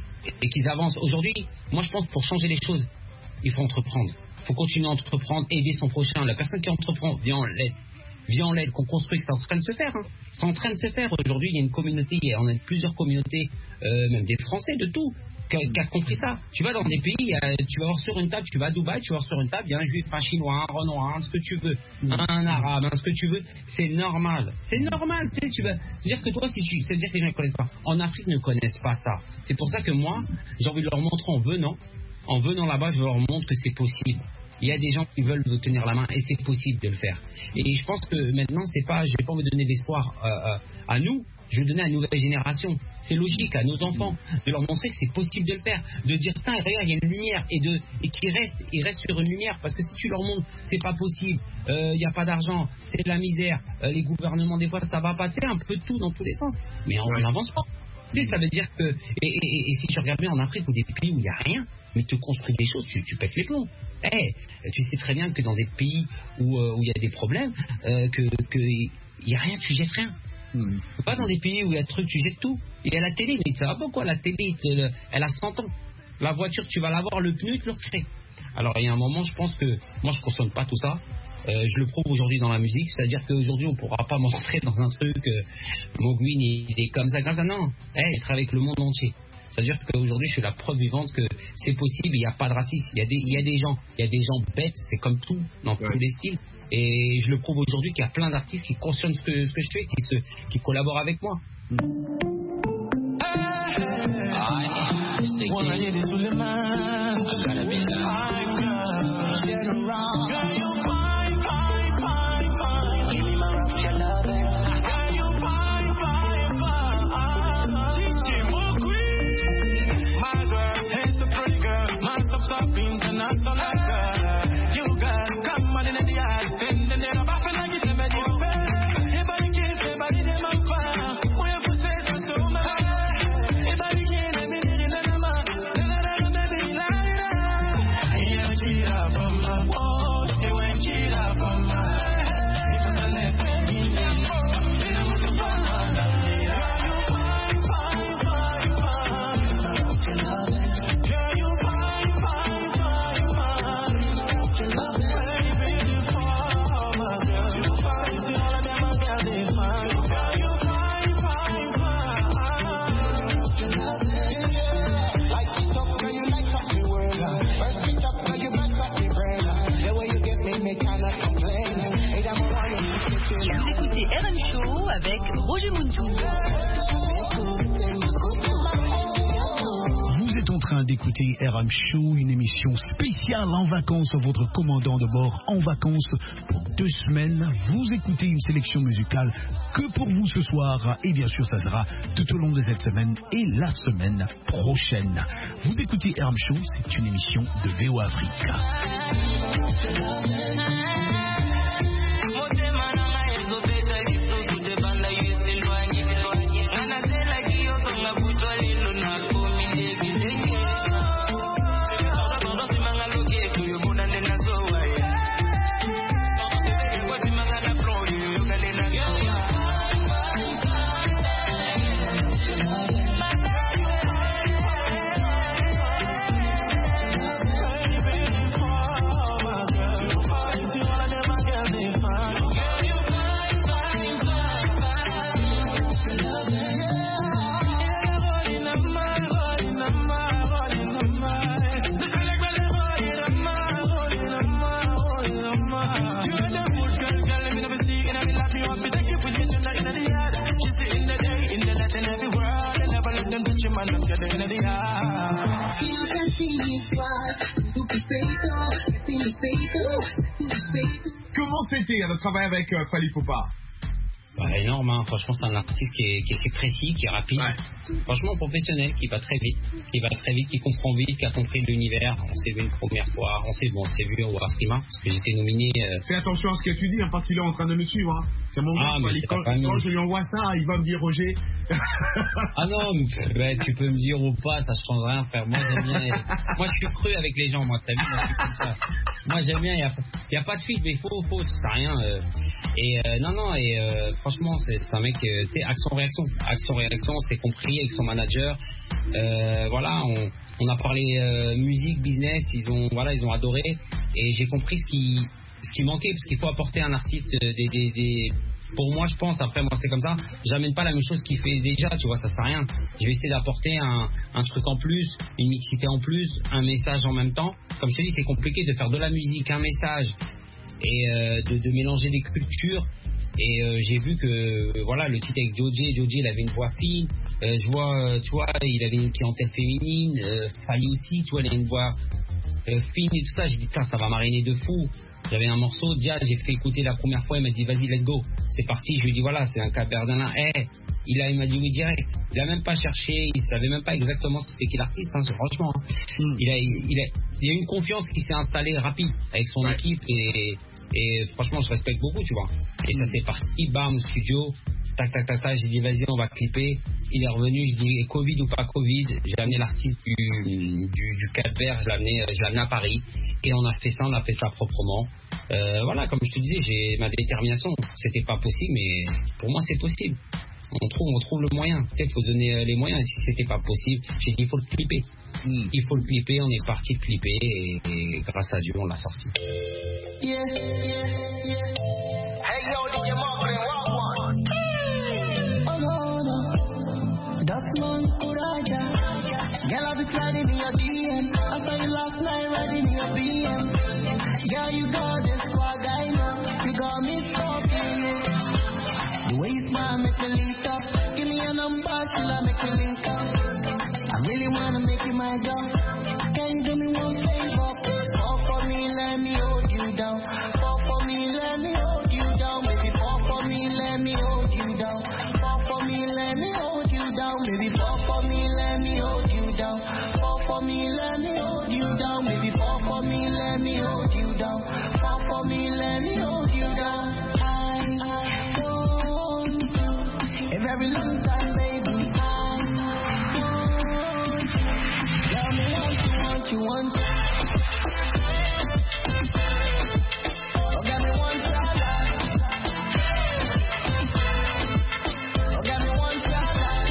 et qu'ils avancent. Aujourd'hui, moi je pense pour changer les choses, il faut entreprendre. Il faut continuer à entreprendre, aider son prochain. La personne qui entreprend, viens en l'aide. Viens en l'aide, qu'on construit, que ça est en train de se faire. Hein. C'est en train de se faire. Aujourd'hui, il y a une communauté, on a plusieurs communautés, euh, même des Français, de tout, qui a, qui a compris ça. Tu vas dans des pays, euh, tu vas voir sur une table, tu vas à Dubaï, tu vas voir sur une table, il y a un juif, un chinois, un renoir, un ce que tu veux, un arabe, un ce que tu veux. C'est normal. C'est normal. Tu sais, tu vas. C'est-à-dire que toi, si tu. C'est-à-dire que les gens ne connaissent pas. En Afrique, ils ne connaissent pas ça. C'est pour ça que moi, j'ai envie de leur montrer en venant. En venant là-bas, je leur montre que c'est possible. Il y a des gens qui veulent vous tenir la main et c'est possible de le faire. Et je pense que maintenant, c'est pas, je ne vais pas vous donner d'espoir euh, à nous, je vais donner à la nouvelle génération. C'est logique, à nos enfants, de leur montrer que c'est possible de le faire. De dire, tiens, regarde, il y a une lumière et, de, et qu'ils restent, ils restent sur une lumière. Parce que si tu leur montres, c'est pas possible, il euh, n'y a pas d'argent, c'est de la misère, euh, les gouvernements, des fois, ça va pas, tu sais, un peu de tout dans tous les sens. Mais on n'avance pas. Tu sais, ça veut dire que, et, et, et si tu regardes bien en Afrique ou des pays où il n'y a rien, mais tu construis des choses, tu, tu pètes les plombs. Hey, tu sais très bien que dans des pays où il euh, y a des problèmes, euh, que il n'y a rien, tu jettes rien. Mmh. Pas dans des pays où il y a des trucs, tu jettes tout. Il y a la télé, mais ça va pas quoi, la télé, elle, elle a cent ans. La voiture, tu vas l'avoir, le pneu, tu le recrées. Alors il y a un moment, je pense que, moi je ne consomme pas tout ça, Euh, je le prouve aujourd'hui dans la musique, c'est-à-dire qu'aujourd'hui on ne pourra pas m'entrer dans un truc, euh, Mogwin il, il est comme ça, comme ça, non, hey, il travaille avec le monde entier. C'est-à-dire qu'aujourd'hui je suis la preuve vivante que c'est possible, il n'y a pas de racisme, il y a des, il y a des gens, il y a des gens bêtes, c'est comme tout, dans tous les styles, et je le prouve aujourd'hui qu'il y a plein d'artistes qui conscientent ce que, ce que je fais, qui, se, qui collaborent avec moi. Avec Roger Muntou. Vous êtes en train d'écouter R M Show, une émission spéciale en vacances. Votre commandant de bord en vacances pour deux semaines. Vous écoutez une sélection musicale que pour vous ce soir. Et bien sûr, ça sera tout au long de cette semaine et la semaine prochaine. Vous écoutez R M Show, c'est une émission de V O Africa. Comment c'était de travailler avec euh, Fally Ipupa? Bah, énorme, hein. Franchement, c'est un artiste qui est, qui est précis, qui est rapide. Ouais. Franchement, professionnel, qui va très vite, qui va très vite, qui comprend vite, qui a compris l'univers. On s'est vu une première fois, on s'est bon, on s'est vu au Afrima, parce que j'étais nominé. Euh... Fais attention à ce que tu dis, hein, parce qu'il est en train de me suivre. Hein. C'est mon gars, ah, quand, quand je lui envoie ça, il va me dire Roger. Ah non, mais, bah, tu peux me dire ou pas, ça change rien, frère. Moi, j'aime bien. Moi, je suis cru avec les gens, moi, t'as vu, moi, je suis comme ça. Moi, j'aime bien, il n'y a, y a pas de fuite, mais il faut, faut, ça sert à rien. Euh. Et euh, non, non, et euh, franchement, c'est, c'est un mec, euh, tu sais, action-réaction. Action-réaction, c'est compris avec son manager. Euh, voilà, on, on a parlé euh, musique, business, ils ont, voilà, ils ont adoré. Et j'ai compris ce qui, ce qui manquait, parce qu'il faut apporter à un artiste des, des, des pour moi, je pense, après moi c'est comme ça, j'amène pas la même chose qu'il fait déjà, tu vois, ça sert à rien. Je vais essayer d'apporter un, un truc en plus, une mixité en plus, un message en même temps. Comme je te dis, c'est compliqué de faire de la musique, un message, et euh, de, de mélanger des cultures. Et euh, j'ai vu que, euh, voilà, le titre avec Joji, Joji, il avait une voix fine. Euh, je vois, euh, tu vois, il avait une clientèle féminine. Euh, Fally aussi, tu vois, il avait une voix euh, fine et tout ça. J'ai dit, ça va mariner de fou. J'avais un morceau, Dia, j'ai fait écouter la première fois, il m'a dit vas-y, let's go. C'est parti, je lui ai dit voilà, c'est un Caberdana. Eh, hey, il, a, il m'a dit oui direct. Il a même pas cherché, il savait même pas exactement c'était qui l'artiste, hein, franchement. Hein. Mm. Il, a, il, a, il y a une confiance qui s'est installée rapide avec son ouais. équipe et, et franchement, je respecte beaucoup, tu vois. Et mm. ça c'est parti, bam, studio. Tac, tac, tac, tac, j'ai dit vas-y, on va clipper. Il est revenu, je dis Covid ou pas Covid, j'ai amené l'artiste du, du, du Cap-Vert, je l'ai amené, je l'ai amené à Paris. Et on a fait ça, on a fait ça proprement. Euh, voilà, comme je te disais, j'ai ma détermination. C'était pas possible, mais pour moi, c'est possible. On trouve, on trouve le moyen. Tu sais, il faut donner les moyens. Si c'était pas possible, j'ai dit il faut le clipper. Mm. Il faut le clipper, on est parti de clipper et, et grâce à Dieu, on l'a sorti. Yeah, yeah. till I make you link up. I really wanna make you my girl. Can you do me one favor? Fall for me, let me hold you down. Fall for me, let me hold you down. Baby, fall for me, let me hold you down. Fall for me, let me hold you down. Baby, fall for me, let me hold you down. Fall for me, let me hold you down. Baby, fall for me, let me hold you down. Fall for me, let me hold you down. I want you a very long time, baby. I want you. Tell me want you, want you, want you. Oh, got me one dollar. Oh, got me one dollar.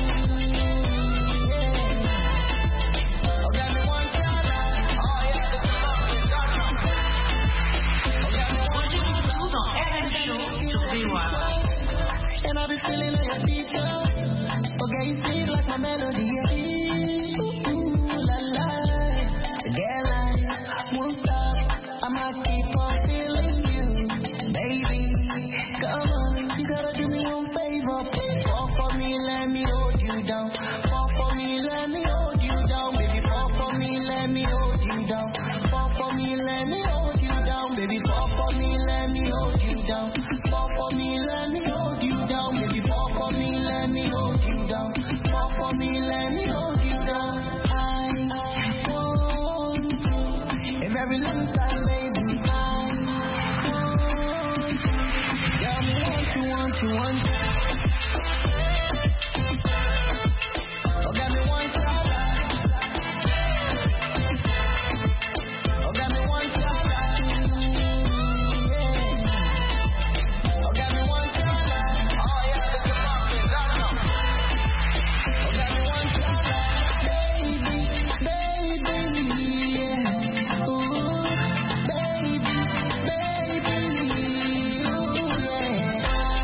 Yeah. Oh, got me one dollar. Oh, yeah, the Oh, got me one dollar. And I be feeling like a teacher. Okay, you feel like my melody. Yeah. Ooh, ooh, la la. Girl, I won't stop. I'ma keep on feeling you, baby. Come on, you gotta do me one favor. Fall for me, let me hold you down. Fall for me, let me hold you down, baby. Fall for me, let me hold you down. Fall for me, let me hold you down, baby. Fall for me, let me hold you down. Fall for me, let me hold you down, baby. Fall for me, let me hold you down. Fall for me, let me hold you down. I want you a very long time, baby. I want you. Tell me want you, want you, want you. Oh, got me one dollar. Oh, got me one dollar. Yeah. Oh, got me one dollar. Oh, yeah, the fucking dollar. Oh, got me one dollar. Baby, baby, yeah. Ooh, baby, baby, ooh, yeah.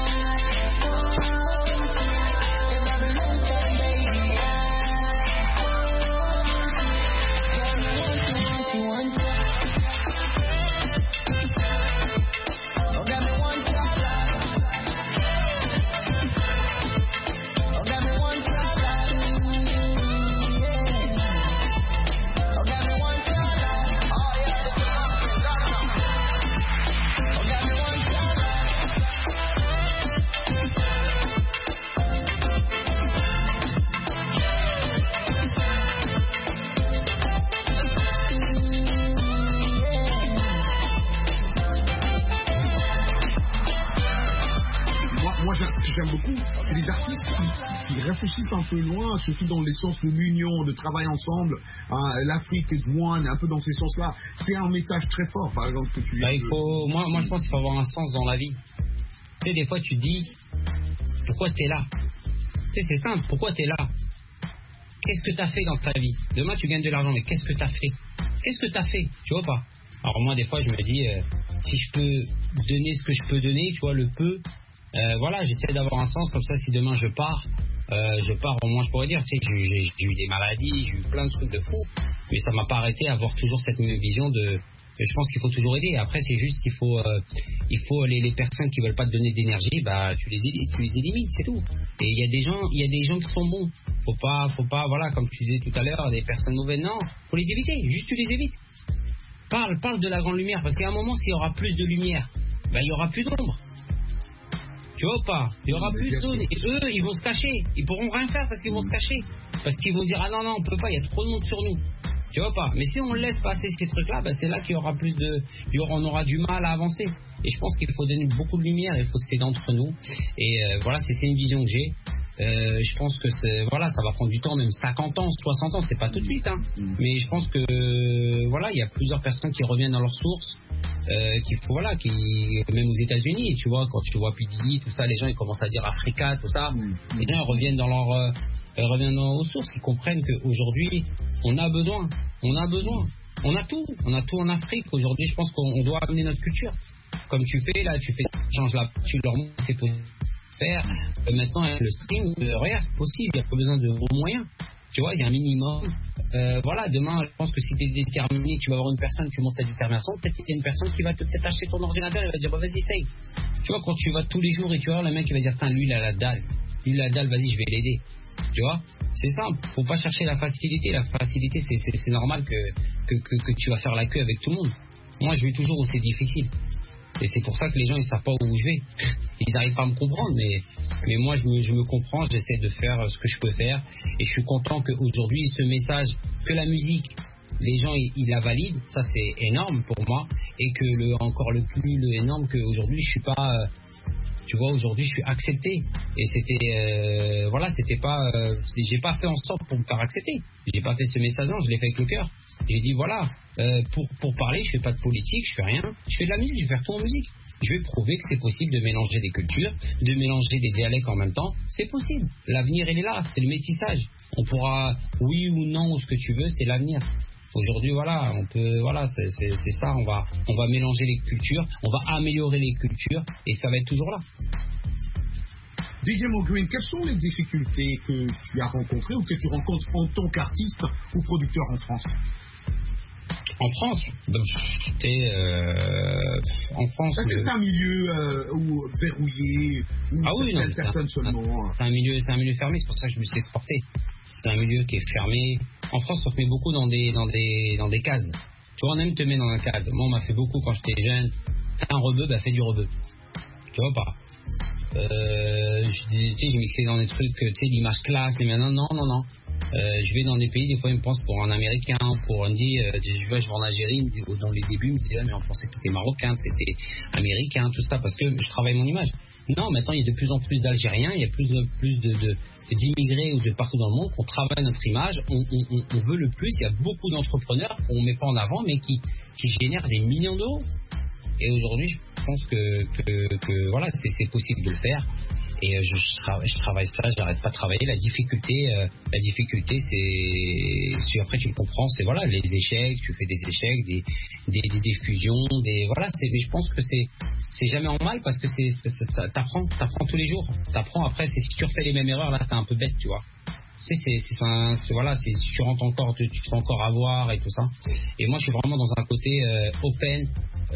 Moi, ce que j'aime beaucoup, c'est les artistes qui, qui réfléchissent un peu loin, surtout dans les sens de l'union, de travail ensemble. Hein, L'Afrique is one, un peu dans ces sens-là. C'est un message très fort, par exemple, que tu... Bah, il faut, moi, moi, je pense qu'il faut avoir un sens dans la vie. Tu sais, des fois, tu dis, pourquoi t'es là? Tu sais, c'est simple, pourquoi t'es là? Qu'est-ce que t'as fait dans ta vie? Demain, tu gagnes de l'argent, mais qu'est-ce que t'as fait? Qu'est-ce que t'as fait? Tu vois pas? Alors moi, des fois, je me dis, euh, si je peux donner ce que je peux donner, tu vois, le peu... Euh, voilà, j'essaie d'avoir un sens, comme ça si demain je pars, euh, je pars au moins je pourrais dire, tu sais, j'ai, j'ai, j'ai eu des maladies, j'ai eu plein de trucs de fou, mais ça m'a pas arrêté à avoir toujours cette même vision de, je pense qu'il faut toujours aider. Après c'est juste qu'il faut, euh, il faut les, les personnes qui veulent pas te donner d'énergie, bah tu les tu les élimines, c'est tout. Et il y a des gens, il y a des gens qui sont bons, faut pas, faut pas, voilà, comme tu disais tout à l'heure, des personnes mauvaises, non, faut les éviter, juste tu les évites. Parle, parle de la grande lumière, parce qu'à un moment s'il y aura plus de lumière, bah il y aura plus d'ombre. Tu vois pas, il y aura plus de zones et eux ils vont se cacher, ils pourront rien faire parce qu'ils vont se cacher, parce qu'ils vont dire ah non non on peut pas, il y a trop de monde sur nous, tu vois pas. Mais si on laisse passer ces trucs là, bah, c'est là qu'il y aura plus de, il y aura, on aura du mal à avancer. Et je pense qu'il faut donner beaucoup de lumière, il faut s'aider entre nous. Et euh, voilà, c'est, c'est une vision que j'ai. Euh, je pense que c'est, voilà, ça va prendre du temps, même cinquante ans, soixante ans, c'est pas tout de suite, hein. Mais je pense que euh, voilà, il y a plusieurs personnes qui reviennent dans leurs sources. Euh, qui, voilà, qui, même aux États-Unis, tu vois, quand tu vois P D, tout ça, les gens ils commencent à dire Africa, tout ça, mmh. Les gens ils reviennent dans leur, euh, ils reviennent dans, aux sources, ils comprennent qu'aujourd'hui on a besoin, on a besoin, on a tout, on a tout en Afrique. Aujourd'hui, je pense qu'on doit amener notre culture, comme tu fais là, tu fais, tu changes la, tu leur montres c'est possible de faire. Euh, maintenant le stream, euh, regarde, c'est possible, il n'y a pas besoin de gros moyens. Tu vois, il y a un minimum. Euh, voilà, demain, je pense que si tu es déterminé, tu vas avoir une personne qui montre sa détermination, peut-être qu'il y a une personne qui va te, peut-être acheter ton ordinateur et va dire, bah, vas-y, essaye. Tu vois, quand tu vas tous les jours et tu vois, le mec, il va dire, tiens, lui, il a la dalle. Lui, il a la dalle, vas-y, je vais l'aider. Tu vois, c'est simple. Faut pas chercher la facilité. La facilité, c'est, c'est, c'est normal que, que, que, que tu vas faire la queue avec tout le monde. Moi, je vais toujours où c'est difficile. Et c'est pour ça que les gens, ils savent pas où je vais. Ils n'arrivent pas à me comprendre, mais, mais moi, je me, je me comprends, j'essaie de faire ce que je peux faire. Et je suis content qu'aujourd'hui, ce message, que la musique, les gens, ils, ils la valident. Ça, c'est énorme pour moi. Et que le, encore le plus le énorme, qu'aujourd'hui, je suis pas... Euh, tu vois, aujourd'hui, je suis accepté. Et c'était... Euh, voilà, c'était pas... Euh, j'ai pas fait en sorte pour me faire accepter. J'ai pas fait ce message-là, je l'ai fait avec le cœur. J'ai dit, voilà, euh, pour, pour parler, je fais pas de politique, je fais rien. Je fais de la musique, je vais faire tout en musique. Je vais prouver que c'est possible de mélanger des cultures, de mélanger des dialectes en même temps. C'est possible. L'avenir, il est là. C'est le métissage. On pourra, oui ou non, ou ce que tu veux, c'est l'avenir. Aujourd'hui, voilà, on peut, voilà, c'est, c'est, c'est ça. On va, on va mélanger les cultures, on va améliorer les cultures, et ça va être toujours là. D J Mo Green, quelles sont les difficultés que tu as rencontrées ou que tu rencontres en tant qu'artiste ou producteur en France? En France, c'était euh, en France. Est-ce que c'est un milieu euh, où, verrouillé, où ah oui, certaines non, personnes c'est un, seulement. C'est un milieu, c'est un milieu fermé. C'est pour ça que je me suis exporté. C'est un milieu qui est fermé. En France, on se met beaucoup dans des, dans des, dans des cases. Tu vois, on aime te mettre dans un cadre. Moi, on m'a fait beaucoup quand j'étais jeune. T'as un rebeu, bah fais du rebeu. Tu vois pas. Euh, tu sais, j'ai mixé dans des trucs, tu sais, l'image classe, mais maintenant, non, non, non. Euh, je vais dans des pays, des fois ils me pensent pour un Américain, pour un dit, euh, je vais, je vais en Algérie, dans les débuts, ils me disaient, ah, mais on pensait que tu étais Marocain, que tu étais Américain, tout ça, parce que je travaille mon image. Non, maintenant il y a de plus en plus d'Algériens, il y a plus, plus de, de, d'immigrés ou de partout dans le monde qu'on travaille notre image, on, on, on veut le plus, il y a beaucoup d'entrepreneurs qu'on ne met pas en avant, mais qui, qui génèrent des millions d'euros. Et aujourd'hui, je pense que, que, que voilà, c'est, c'est possible de le faire. Et euh, je, je, travaille, je travaille ça, j'arrête pas de travailler. La difficulté, euh, la difficulté, c'est, c'est après tu le comprends, c'est voilà les échecs, tu fais des échecs, des, des, des, des fusions, des voilà. C'est, mais je pense que c'est, c'est jamais en mal parce que c'est, c'est, c'est ça, t'apprends, t'apprends tous les jours. T'apprends après, c'est si tu refais les mêmes erreurs, là t'es un peu bête, tu vois. Tu sais, c'est, c'est, c'est, un, c'est voilà, c'est si tu rentres encore, tu, tu te fais encore avoir et tout ça. Et moi, je suis vraiment dans un côté euh, open.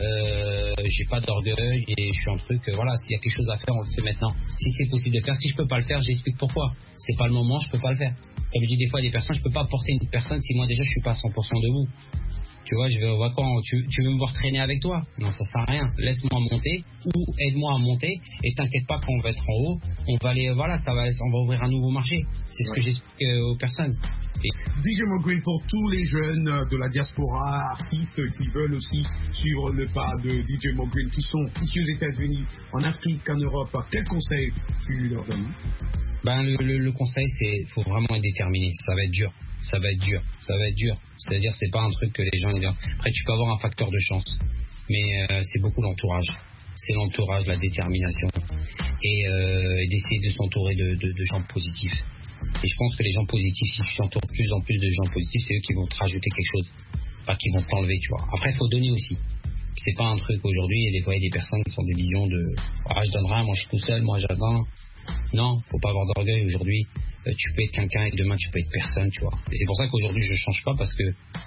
Euh, j'ai pas d'orgueil et je suis un truc, euh, voilà, s'il y a quelque chose à faire, on le fait maintenant. Si c'est possible de faire, si je peux pas le faire, j'explique pourquoi. C'est pas le moment, je peux pas le faire. Comme je dis des fois à des personnes, je peux pas porter une personne si moi déjà je suis pas à cent pour cent debout. Tu vois, je vais voir quand tu, tu veux me voir traîner avec toi. Non, ça sert à rien. Laisse-moi monter ou aide-moi à monter et t'inquiète pas quand on va être en haut, on va aller, voilà, ça va, on va ouvrir un nouveau marché. C'est ce ouais. que j'explique euh, aux personnes. Et... D J Mo Green, pour tous les jeunes de la diaspora, artistes qui veulent aussi suivre le pas de D J Mo Green, qui sont ici aux États-Unis, en Afrique, en Europe, quel conseil tu leur donnes? Ben, le, le, le conseil, c'est faut vraiment être déterminé. Ça va être dur. Ça va être dur. Ça va être dur. C'est-à-dire, c'est pas un truc que les gens disent. Après, tu peux avoir un facteur de chance, mais euh, c'est beaucoup l'entourage. C'est l'entourage, la détermination, et, euh, et d'essayer de s'entourer de, de, de gens positifs. Et je pense que les gens positifs, si tu t'entoures de plus en plus de gens positifs, c'est eux qui vont te rajouter quelque chose, pas qui vont t'enlever, tu vois. Après, il faut donner aussi. C'est pas un truc aujourd'hui. Il y a des fois, il y a des personnes qui ont des visions de ah, je donnerai, moi je suis tout seul, moi j'attends. Non, faut pas avoir d'orgueil aujourd'hui. Euh, tu peux être quelqu'un et demain tu peux être personne, tu vois. Et c'est pour ça qu'aujourd'hui je change pas parce que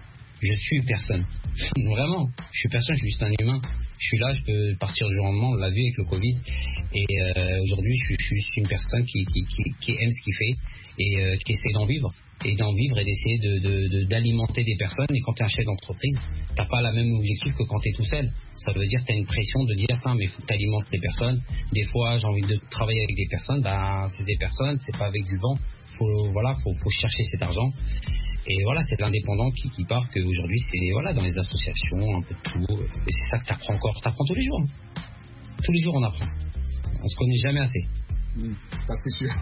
je suis personne. Vraiment, je suis personne, je suis juste un humain. Je suis là, je peux partir du jour au lendemain, on l'a vu avec le Covid. Et euh, aujourd'hui, je, je suis une personne qui, qui, qui, qui aime ce qu'il fait et euh, qui essaie d'en vivre. Et d'en vivre et d'essayer de, de, de, d'alimenter des personnes. Et quand tu es un chef d'entreprise, tu n'as pas la même objectif que quand tu es tout seul. Ça veut dire que tu as une pression de dire, tiens, mais il faut que tu alimentes les personnes. Des fois, j'ai envie de travailler avec des personnes. Ben, c'est des personnes, c'est pas avec du vent. Faut, voilà, faut, faut chercher cet argent. Et voilà, c'est l'indépendant qui, qui part qu'aujourd'hui, c'est voilà, dans les associations, un peu de tout. Et c'est ça que tu apprends encore. Tu apprends tous les jours. Hein. Tous les jours, on apprend. On se connaît jamais assez. Mmh, ça, c'est sûr.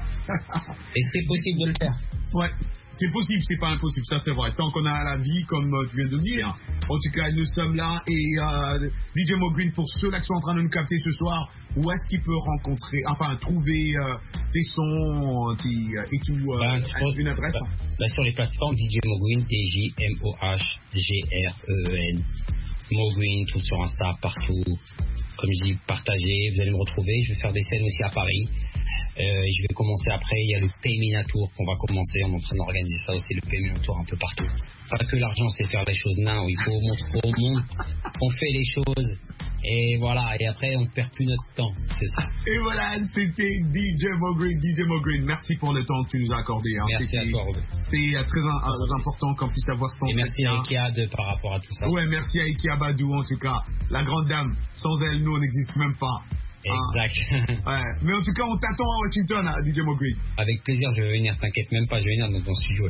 Et c'est possible de le faire. Ouais. C'est possible, c'est pas impossible, ça c'est vrai. Tant qu'on a la vie, comme tu viens de dire. En tout cas, nous sommes là. Et euh, D J Mo Green, pour ceux-là qui sont en train de nous capter ce soir, où est-ce qu'il peut rencontrer, enfin, trouver euh, tes sons tes, et tout, euh, ben, sur, une adresse ben, ben, sur les plateformes D J Mo Green, D J M O H G R E E N. Mo Green, tout sur Insta, partout. Comme je dis, partagez, vous allez me retrouver. Je vais faire des scènes aussi à Paris. Euh, et je vais commencer après, il y a le Payment Tour qu'on va commencer, on est en train d'organiser ça aussi, le Payment Tour un peu partout. Pas que l'argent c'est faire les choses, non, il faut montrer au monde qu'on fait les choses. Et voilà, et après on perd plus notre temps, c'est ça. Et voilà, c'était D J Mo Green. D J Mo Green, merci pour le temps que tu nous as accordé. Hein. Merci à toi, Robert. C'est très, très important qu'on puisse avoir cet entretien. Et merci à Ikea de, par rapport à tout ça. Ouais, merci à Ikea Badou en tout cas. La grande dame, sans elle, nous on n'existe même pas. Exact. Ah. Ouais. Mais en tout cas, on t'attend à Washington, hein, D J Mo Green. Avec plaisir, je vais venir, t'inquiète même pas, je vais venir dans ton studio.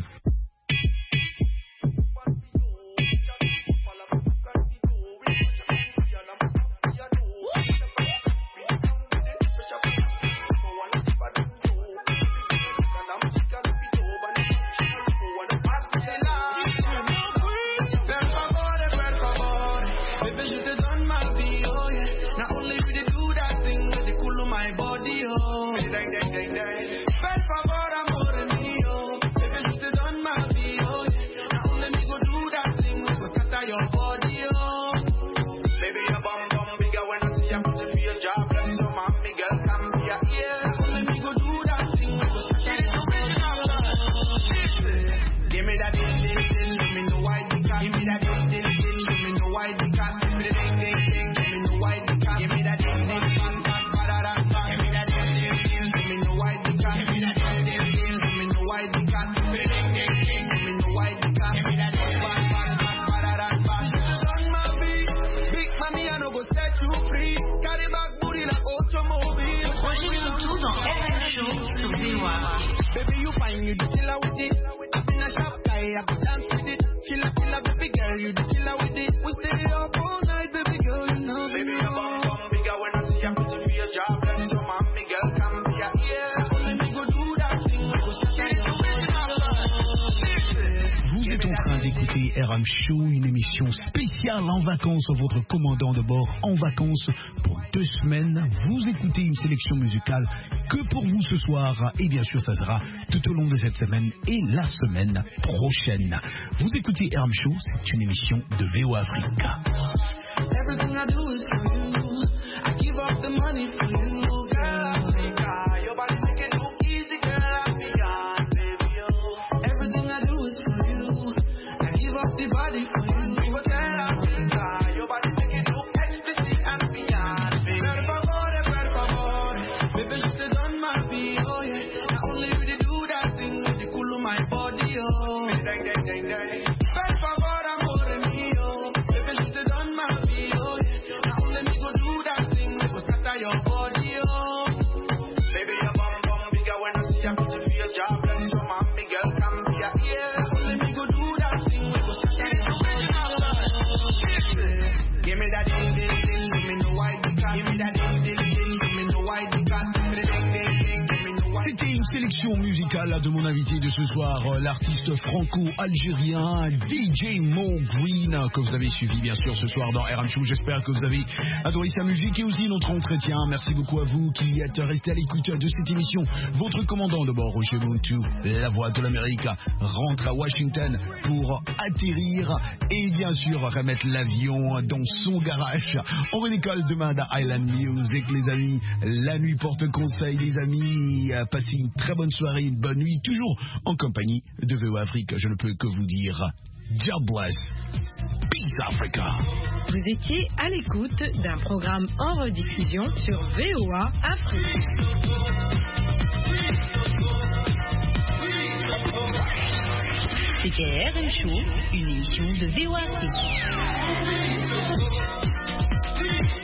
R M Show, une émission spéciale en vacances, votre commandant de bord en vacances pour deux semaines. Vous écoutez une sélection musicale que pour vous ce soir, et bien sûr ça sera tout au long de cette semaine et la semaine prochaine. Vous écoutez R M Show, c'est une émission de V O Africa. Everything I do is for you. I give up the money for you, girl. Your body make it look easy, girl. I'm beyond, baby. Everything I do is for you. I give up the body for you, but girl, I'm your body make it look explicit and beyond, baby. Per favore, per favore, baby, you stay on my beat, oh yeah. Not only will you do that thing with the cool of my body, oh. Per favore, amore mio, baby, you stay on my beat, oh yeah. Not only me go do that thing, we go scatter your body, oh. Baby, your bum bum bigger when I see you put your face jobless, so mommy girl come here, yeah. Not only me go do that thing, we go scatter your body, oh. Give me that ding ding ding, give me no white dick, give me that ding ding ding, give me no white dick, give me ding ding ding, give me no white. C'était une sélection musicale de mon invité de ce soir, l'artiste franco-algérien D J Mo Green, que vous avez suivi bien sûr ce soir dans R M Show. J'espère que vous avez adoré sa musique et aussi notre entretien. Merci beaucoup à vous qui êtes restés à l'écoute de cette émission. Votre commandant de bord, Roger Muntu, la voix de l'Amérique, rentre à Washington pour atterrir et bien sûr remettre l'avion dans son garage. On redécolle demain dans Island Music, les amis. La nuit porte conseil, les amis. Passez une très bonne soirée, une bonne nuit, toujours en compagnie de V O Afrique. Je ne peux que vous dire God bless. Peace Africa. Vous étiez à l'écoute d'un programme en rediffusion sur V O A Afrique. C'était R M Show, une émission de V O A Afrique.